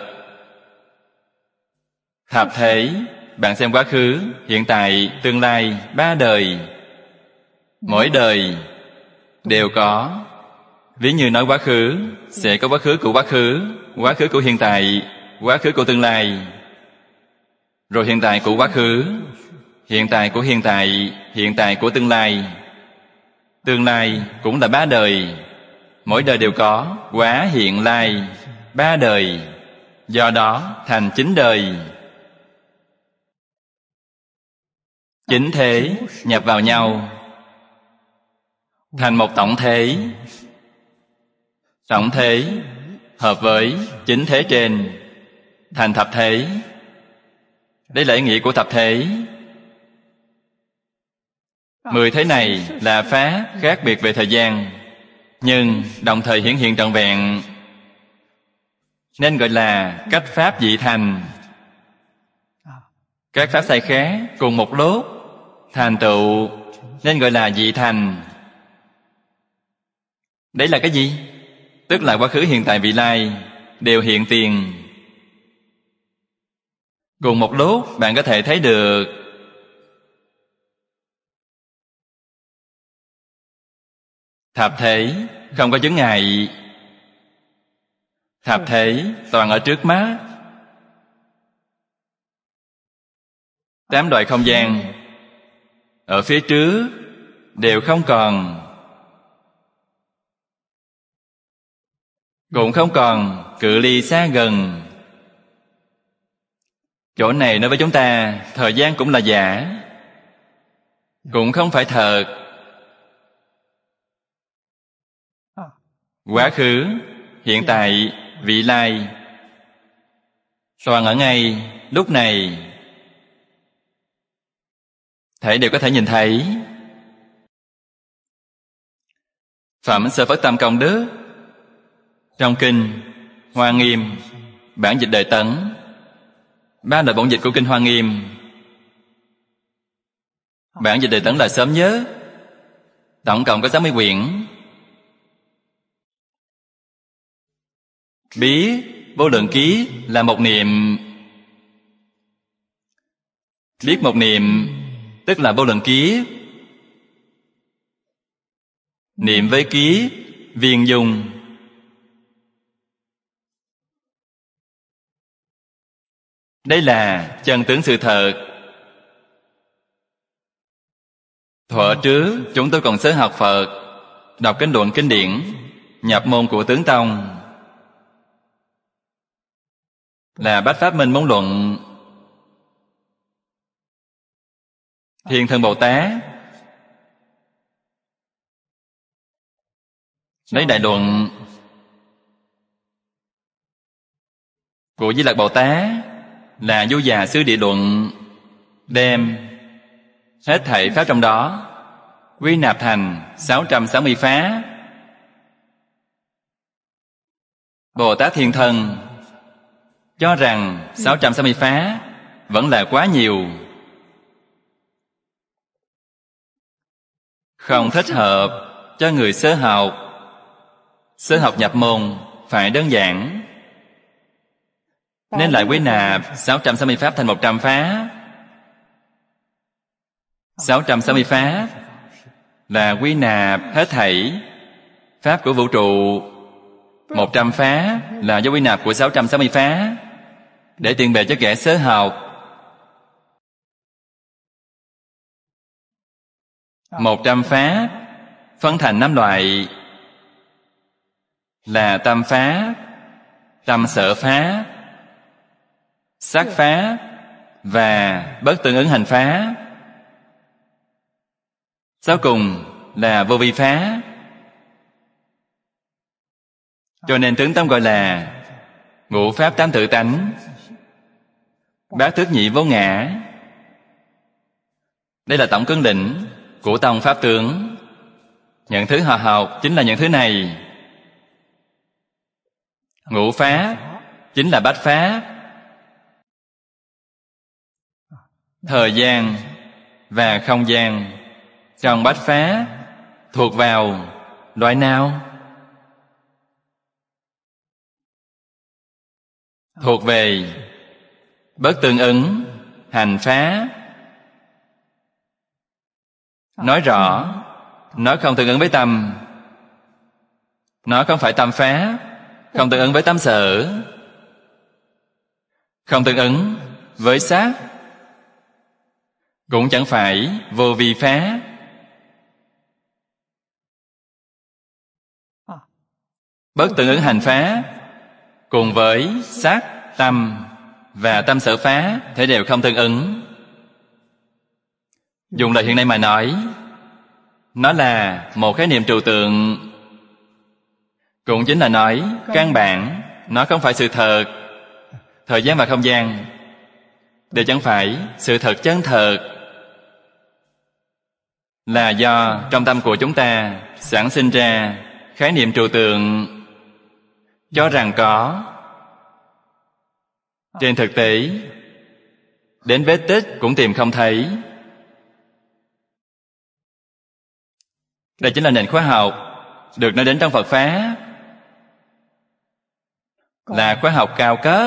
Thập thể, bạn xem quá khứ, hiện tại, tương lai, 3 đời. Mỗi đời đều có. Ví như nói quá khứ, sẽ có quá khứ của hiện tại, quá khứ của tương lai. Rồi hiện tại của quá khứ, hiện tại của hiện tại, hiện tại của tương lai. Tương lai cũng là 3 đời. Mỗi đời đều có quá, hiện, lai, 3 đời. Do đó thành 9 đời. 9 thế nhập vào nhau thành một tổng thế. Tổng thế hợp với 9 thế trên thành thập thế. Đây là ý nghĩa của thập thế. 10 thế này là pháp khác biệt về thời gian, nhưng đồng thời hiển hiện trọn vẹn, nên gọi là cách pháp dị thành. Các pháp sai khác cùng một lúc thành tựu, nên gọi là dị thành. Đấy là cái gì? Tức là quá khứ, hiện tại, vị lai đều hiện tiền. Cùng một lúc bạn có thể thấy được. Thập thế không có chướng ngại. Thập thế toàn ở trước mắt. 8 đoạn không gian ở phía trước đều không còn. Cũng không còn cự ly xa gần. Chỗ này nói với chúng ta thời gian cũng là giả, cũng không phải thật. Quá khứ, hiện tại, vị lai toàn ở ngay lúc này. Thể đều có thể nhìn thấy. Phẩm Sơ Phất Tâm Công Đức trong kinh Hoa Nghiêm bản dịch Đời Tấn, 3 loại bổn dịch của kinh Hoa Nghiêm. Bản dịch Đời Tấn là sớm nhất, tổng cộng có 60 quyển. Biết vô lượng kiếp là một niệm. Biết một niệm tức là vô lượng kiếp. Niệm với kiếp viên dung. Đây là chân tướng sự thật. Thuở trước chúng tôi còn sớ học Phật, đọc kinh luận kinh điển, nhập môn của Tướng Tông là Bách Pháp Minh Môn Luận. Thiên Thân Bồ Tát lấy đại luận của Di Lặc Bồ Tát là Du Già Sư Địa Luận, đem hết thảy pháp trong đó quy nạp thành 660 pháp. Bồ Tát Thiên Thân cho rằng 660 pháp vẫn là quá nhiều, không thích hợp cho người sơ học. Sơ học nhập môn phải đơn giản, nên lại quy nạp 660 pháp thành 100 pháp. 660 pháp là quy nạp hết thảy pháp của vũ trụ. 100 pháp là do quy nạp của 660 pháp, để tiền bề cho kẻ sơ học. 100 pháp phân thành 5 loại là tâm pháp, tâm sở pháp, sắc pháp, và bất tương ứng hành phá. Sau cùng là vô vi phá. Cho nên tướng tâm gọi là ngũ pháp tám tự tánh, bát thức nhị vô ngã. Đây là tổng cương lĩnh của tông pháp tướng. Những thứ họ học chính là những thứ này. Ngũ phá chính là bát phá. Thời gian và không gian trong bát phá thuộc vào loại nào? Thuộc về bất tương ứng hành phá. Nói rõ, nó không tương ứng với tâm. Nó không phải tâm phá, không tương ứng với tâm sở, không tương ứng với sắc, cũng chẳng phải vô vi phá. Bất tương ứng hành phá cùng với sắc, tâm và tâm sở phá thế đều không tương ứng. Dùng lời hiện nay mà nói, nó là một khái niệm trừu tượng. Cũng chính là nói căn bản nó không phải sự thật. Thời gian và không gian đều chẳng phải sự thật chân thật, là do trong tâm của chúng ta sản sinh ra khái niệm trừu tượng, cho rằng có. Trên thực tế, đến vết tích cũng tìm không thấy. Đây chính là nền khoa học được nói đến trong Phật Pháp, là khoa học cao cấp.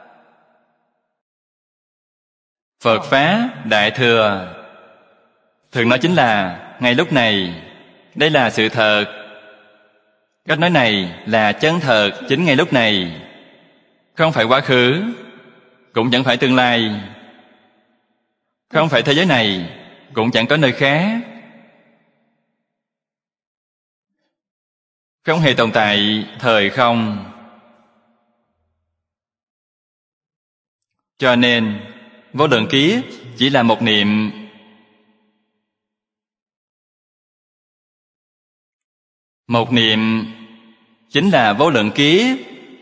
Phật Pháp Đại Thừa thường nói chính là ngay lúc này, đây là sự thật. Cách nói này là chân thật chính ngay lúc này, không phải quá khứ, cũng chẳng phải tương lai, không phải thế giới này, cũng chẳng có nơi khác, không hề tồn tại thời không. Cho nên vô lượng kiếp chỉ là một niệm. Một niệm chính là vô lượng kiếp.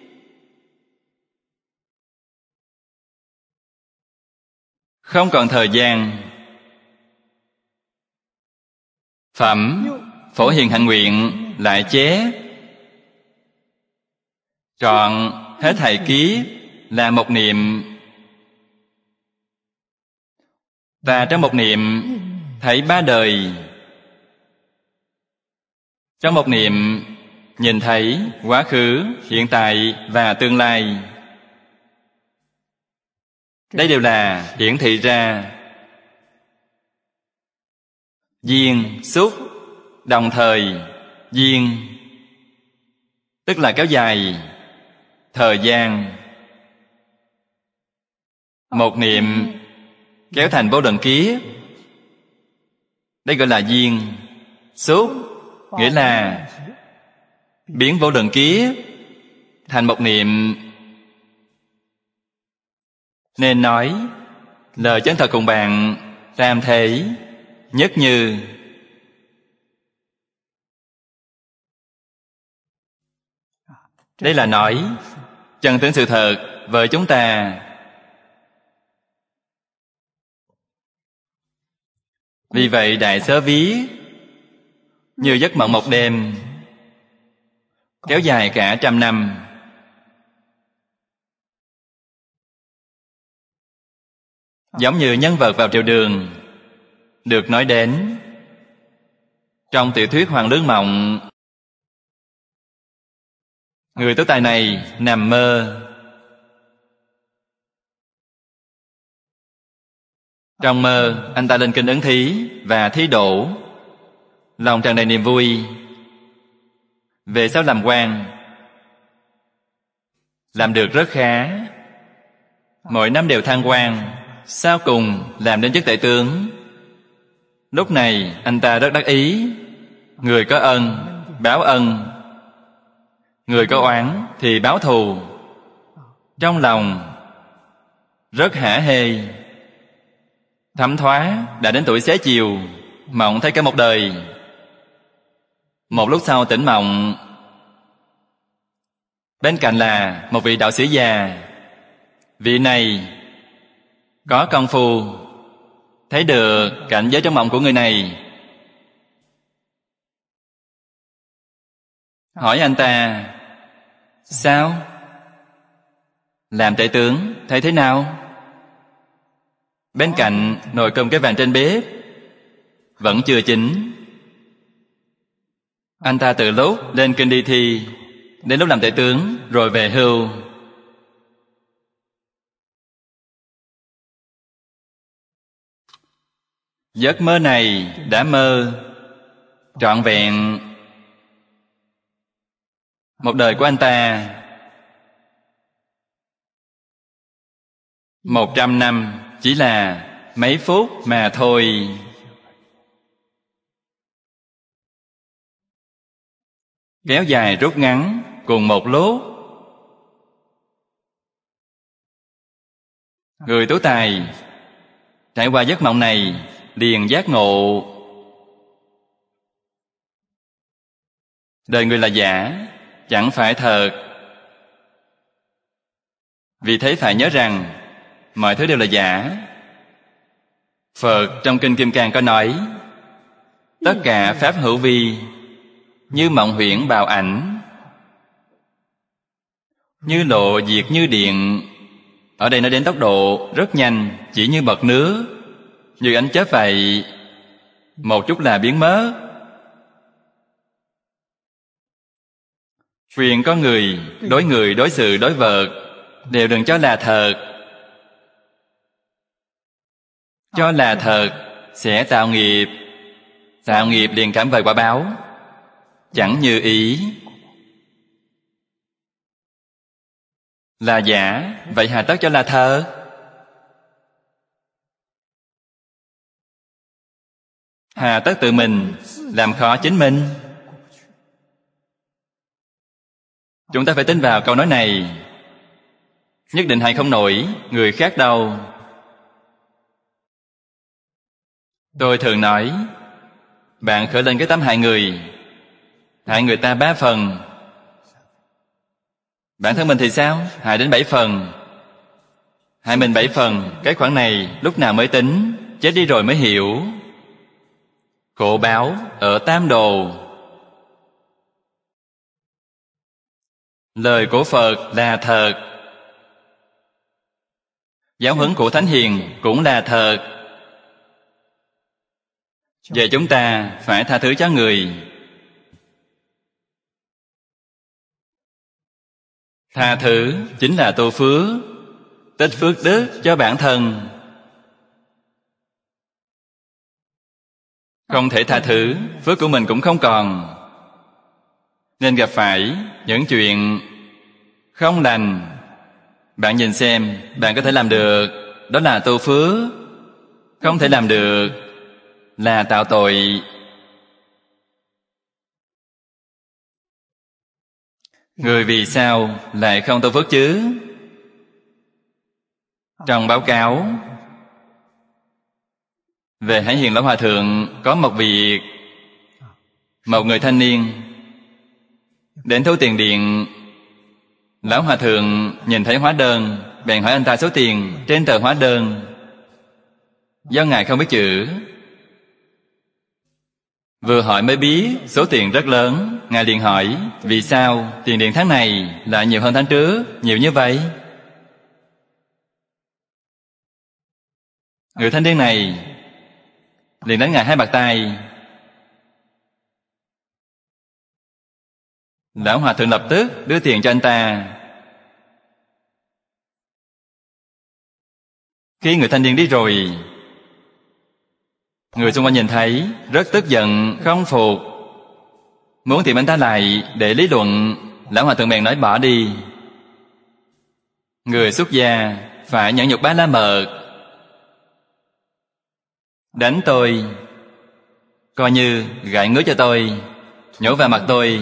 Không còn thời gian. Phẩm Phổ Hiền Hạnh Nguyện lại chép trọn hết thảy kiếp là một niệm. Ta trong một niệm thấy ba đời. Trong một niệm nhìn thấy quá khứ, hiện tại và tương lai. Đây đều là hiển thị ra duyên xúc đồng thời. Duyên tức là kéo dài thời gian. Một niệm kéo thành vô lượng kiếp. Đây gọi là duyên xúc, nghĩa là biến vô lượng kiếp thành một niệm. Nên nói lời chân thật cùng bạn tam thể nhất như. Đây là nói chân tướng sự thật với chúng ta. Vì vậy Đại Sớ ví như giấc mộng một đêm, kéo dài cả 100 năm. Giống như nhân vật vào triều đường được nói đến trong tiểu thuyết Hoàng Lương Mộng. Người tú tài này nằm mơ. Trong mơ, anh ta lên kinh ứng thí và thí đỗ, lòng tràn đầy niềm vui. Về sau làm quan, làm được rất khá, mỗi năm đều thăng quan, sau cùng làm đến chức tể tướng. Lúc này anh ta rất đắc ý. Người có ân báo ân, người có oán thì báo thù. Trong lòng rất hả hê. thấm thoá, đã đến tuổi xế chiều, mộng thấy cả một đời. Một lúc sau tỉnh mộng, bên cạnh là một vị đạo sĩ già. Vị này có công phu, thấy được cảnh giới trong mộng của người này. Hỏi anh ta, sao? Làm tể tướng, thấy thế nào? Bên cạnh nồi cơm cái vàng trên bếp vẫn chưa chín. Anh ta từ lúc lên kinh đi thi đến lúc làm tể tướng rồi về hưu. Giấc mơ này đã mơ trọn vẹn một đời của anh ta. 100 năm chỉ là mấy phút mà thôi. Kéo dài rút ngắn cùng một lúc. Người tú tài trải qua giấc mộng này liền giác ngộ. Đời người là giả, chẳng phải thật. Vì thế phải nhớ rằng mọi thứ đều là giả. Phật trong Kinh Kim Cang có nói, tất cả pháp hữu vi, như mộng huyễn bào ảnh, như lộ diệt như điện. Ở đây nói đến tốc độ rất nhanh, chỉ như bọt nước, như ánh chớp vậy, một chút là biến mất. Khuyên có người, đối sự, đối vật đều đừng cho là thật. Cho là thật sẽ tạo nghiệp, tạo nghiệp liền cảm về quả báo, chẳng như ý. Là giả, vậy hà tất cho là thật? Hà tất tự mình làm khó chính mình? Chúng ta phải tin vào câu nói này. Nhất định hay không nổi, người khác đâu. Tôi thường nói, bạn khởi lên cái tâm hại người ta 3 phần. Bản thân mình thì sao? Hại đến 7 phần. Hại mình 7 phần, cái khoản này lúc nào mới tính, chết đi rồi mới hiểu. Khổ báo ở tam đồ. Lời của Phật là thật, giáo huấn của Thánh Hiền cũng là thật. Vậy chúng ta phải tha thứ cho người. Tha thứ chính là tu phước, tích phước đức cho bản thân. Không thể tha thứ, phước của mình cũng không còn. Nên gặp phải những chuyện không lành, bạn nhìn xem bạn có thể làm được, đó là tu phước. Không thể làm được là tạo tội. Người vì sao lại không tu phước chứ? Trong báo cáo về Hải Hiền Lão Hòa Thượng có một việc. Một người thanh niên đến thu tiền điện. Lão Hòa Thượng nhìn thấy hóa đơn, bèn hỏi anh ta số tiền trên tờ hóa đơn. Do ngài không biết chữ, vừa hỏi mới biết số tiền rất lớn. Ngài liền hỏi, vì sao tiền điện tháng này lại nhiều hơn tháng trước, nhiều như vậy? Người thanh niên này liền đánh ngài 2 bạt tay. Lão Hòa Thượng lập tức đưa tiền cho anh ta. Khi người thanh niên đi rồi, người xung quanh nhìn thấy rất tức giận, không phục, muốn tìm anh ta lại để lý luận. Lão Hòa Thượng bèn nói bỏ đi. Người xuất gia phải nhẫn nhục 3 lá mật. Đánh tôi coi như gãi ngứa cho tôi, nhổ vào mặt tôi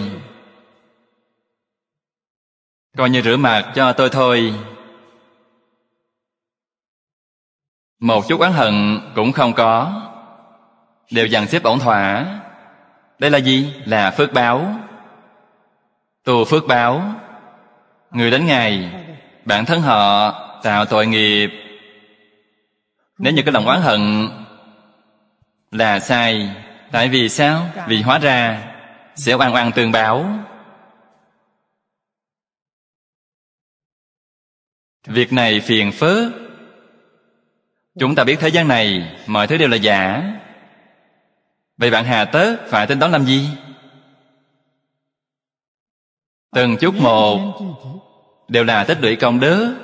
coi như rửa mặt cho tôi thôi. một chút oán hận cũng không có, đều dàn xếp ổn thỏa. Đây là gì? Là phước báo. Tu phước báo. Người đến ngày bản thân họ tạo tội nghiệp. Nếu như cái lòng oán hận là sai. Tại vì sao? Vì hóa ra sẽ oan oan tương báo. Việc này phiền phức. Chúng ta biết thế gian này mọi thứ đều là giả. Vậy bạn hà tất phải tính toán làm gì? Từng chút một đều là tích lũy công đức.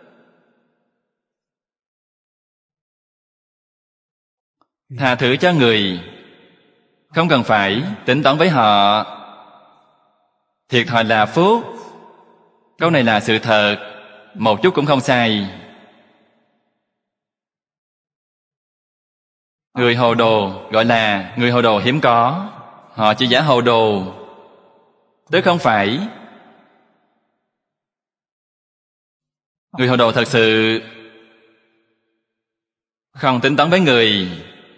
Tha thứ cho người, không cần phải tính toán với họ. Thiệt thòi là phúc. Câu này là sự thật, một chút cũng không sai. Người hồ đồ gọi là người hồ đồ hiếm có. Họ chỉ giả hồ đồ, tức không phải. Người hồ đồ thật sự không tính toán với người,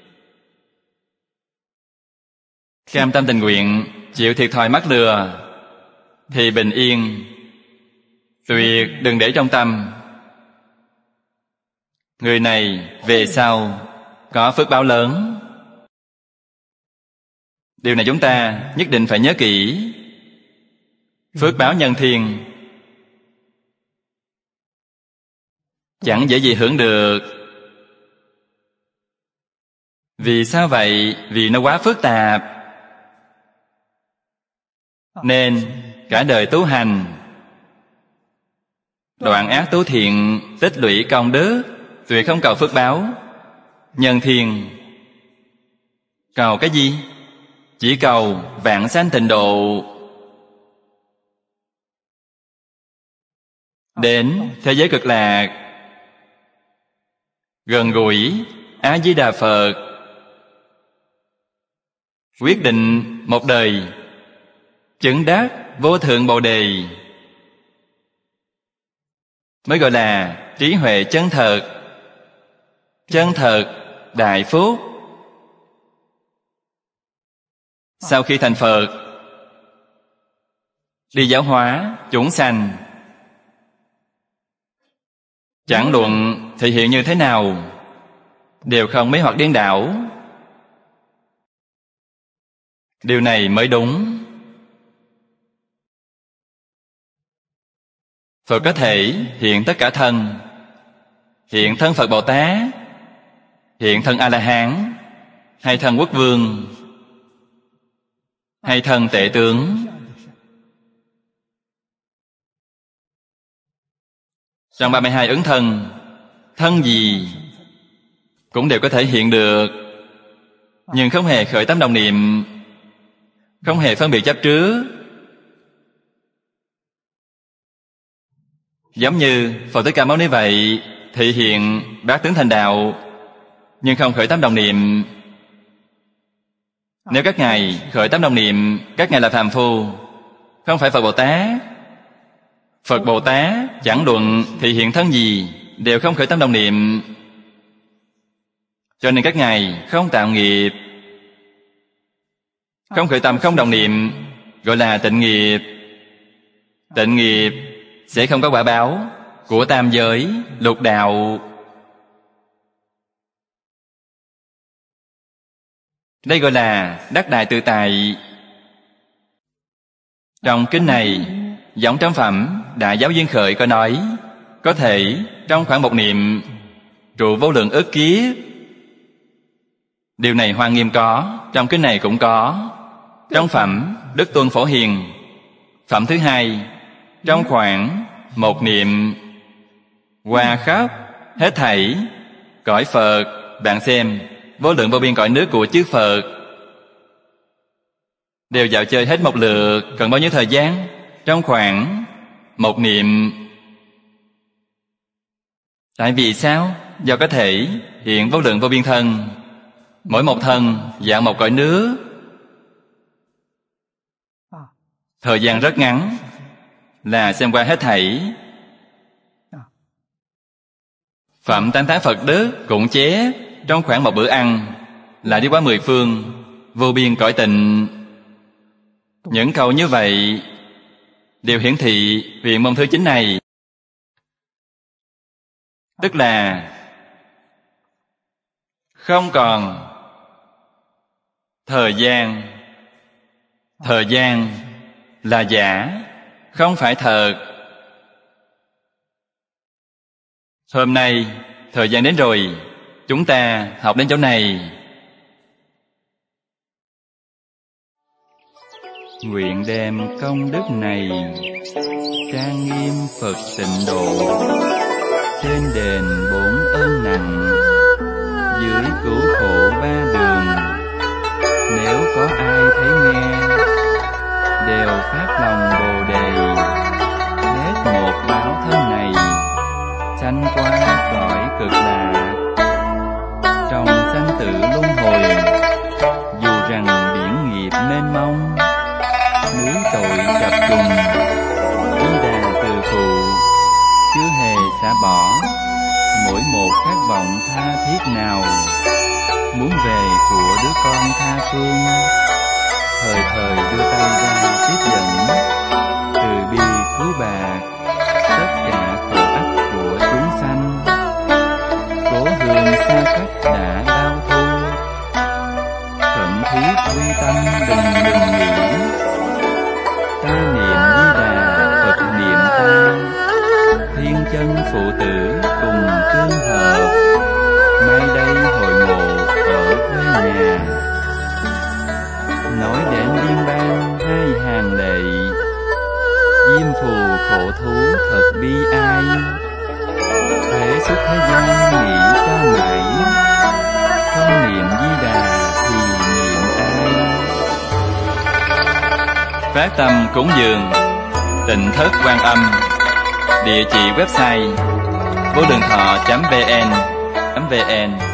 cam tâm tình nguyện chịu thiệt thòi mắc lừa, thì bình yên. Tuyệt đừng để trong tâm. Người này về sau có phước báo lớn. Điều này chúng ta nhất định phải nhớ kỹ. Phước báo nhân thiên chẳng dễ gì hưởng được. Vì sao vậy? Vì nó quá phức tạp. Nên cả đời tu hành, đoạn ác tu thiện, tích lũy công đức, tuyệt không cầu phước báo nhân thiên. Cầu cái gì? Chỉ cầu vãng sanh tịnh độ, đến thế giới cực lạc, gần gũi A Di Đà Phật. Quyết định một đời chứng đắc vô thượng Bồ Đề, mới gọi là trí huệ chân thật. Chân thật đại phúc. Sau khi thành Phật, đi giáo hóa chúng sanh, chẳng luận thể hiện như thế nào, đều không mê hoặc điên đảo. Điều này mới đúng. Phật có thể hiện tất cả thân, hiện thân Phật Bồ Tát, hiện thân A-la-hán, hay thân quốc vương, hay thân tể tướng. Trong 32 ứng thân, thân gì cũng đều có thể hiện được, nhưng không hề khởi tâm đồng niệm, không hề phân biệt chấp trước. Giống như Phật Thích Ca Mâu Ni vậy, thị hiện bát tướng thành đạo, nhưng không khởi tâm đồng niệm. Nếu các ngài khởi tâm đồng niệm, các ngài là phàm phu, không phải Phật Bồ Tát. Phật Bồ Tát chẳng luận thị hiện thân gì, đều không khởi tâm đồng niệm. Cho nên các ngài không tạo nghiệp. Không khởi tâm không đồng niệm gọi là tịnh nghiệp. Tịnh nghiệp sẽ không có quả báo của tam giới, lục đạo. Đây gọi là đắc đại tự tại. Trong kinh này, giống trong phẩm Đại Giáo Duyên Khởi có nói, có thể trong khoảng một niệm trụ vô lượng ức kiếp. Điều này Hoa Nghiêm có, trong kinh này cũng có. Trong phẩm Đức Tuân Phổ Hiền, phẩm thứ hai, trong khoảng một niệm qua khắp hết thảy cõi Phật. Bạn xem, vô lượng vô biên cõi nước của chư Phật đều dạo chơi hết một lượt. Cần bao nhiêu thời gian? Trong khoảng một niệm. Tại vì sao? Do có thể hiện vô lượng vô biên thân, mỗi một thân dạng một cõi nước. Thời gian rất ngắn là xem qua hết thảy. Phẩm tán thán Phật đức cũng chế trong khoảng một bữa ăn là đi qua 10 phương, vô biên cõi tịnh. Những câu như vậy đều hiển thị huyền môn thứ 9 này. Tức là không còn thời gian. Thời gian là giả, không phải thật. Hôm nay thời gian đến rồi, chúng ta học đến chỗ này. Nguyện đem công đức này trang nghiêm Phật tịnh độ, trên đền 4 ơn nặng, dưới cứu khổ 3 đường. Nếu có ai thấy nghe, đều phát lòng Bồ Đề, hết một báo thân này, sanh qua cõi cực lạc. Trong sanh tử luân hồi, dù rằng biển nghiệp mênh mông, núi tội chập trùng, Di Đà từ phụ chưa hề xả bỏ mỗi một khát vọng tha thiết nào, muốn về của đứa con tha phương, thời thời đưa tay ra tiếp dẫn, từ bi cứu bạc tất cả khổ ách của chúng sanh. Cố hương xa cách đã bao thu, thuận thiết quy tâm đừng nghĩ, ta niệm Di Đà Phật niệm ta, thiên chân phụ tử cùng tương hợp, mai đây hội ngộ ở quê nhà. Nói đến Liên Bang 2 hàng lệ, diêm phù khổ thú thật bi ai, thế xuất thế gian nghĩ cho mãi, không niệm Di Đà thì niệm ai. Phát tâm cúng dường Tịnh Thất Quan Âm. Địa chỉ website vô lượng thọ.vn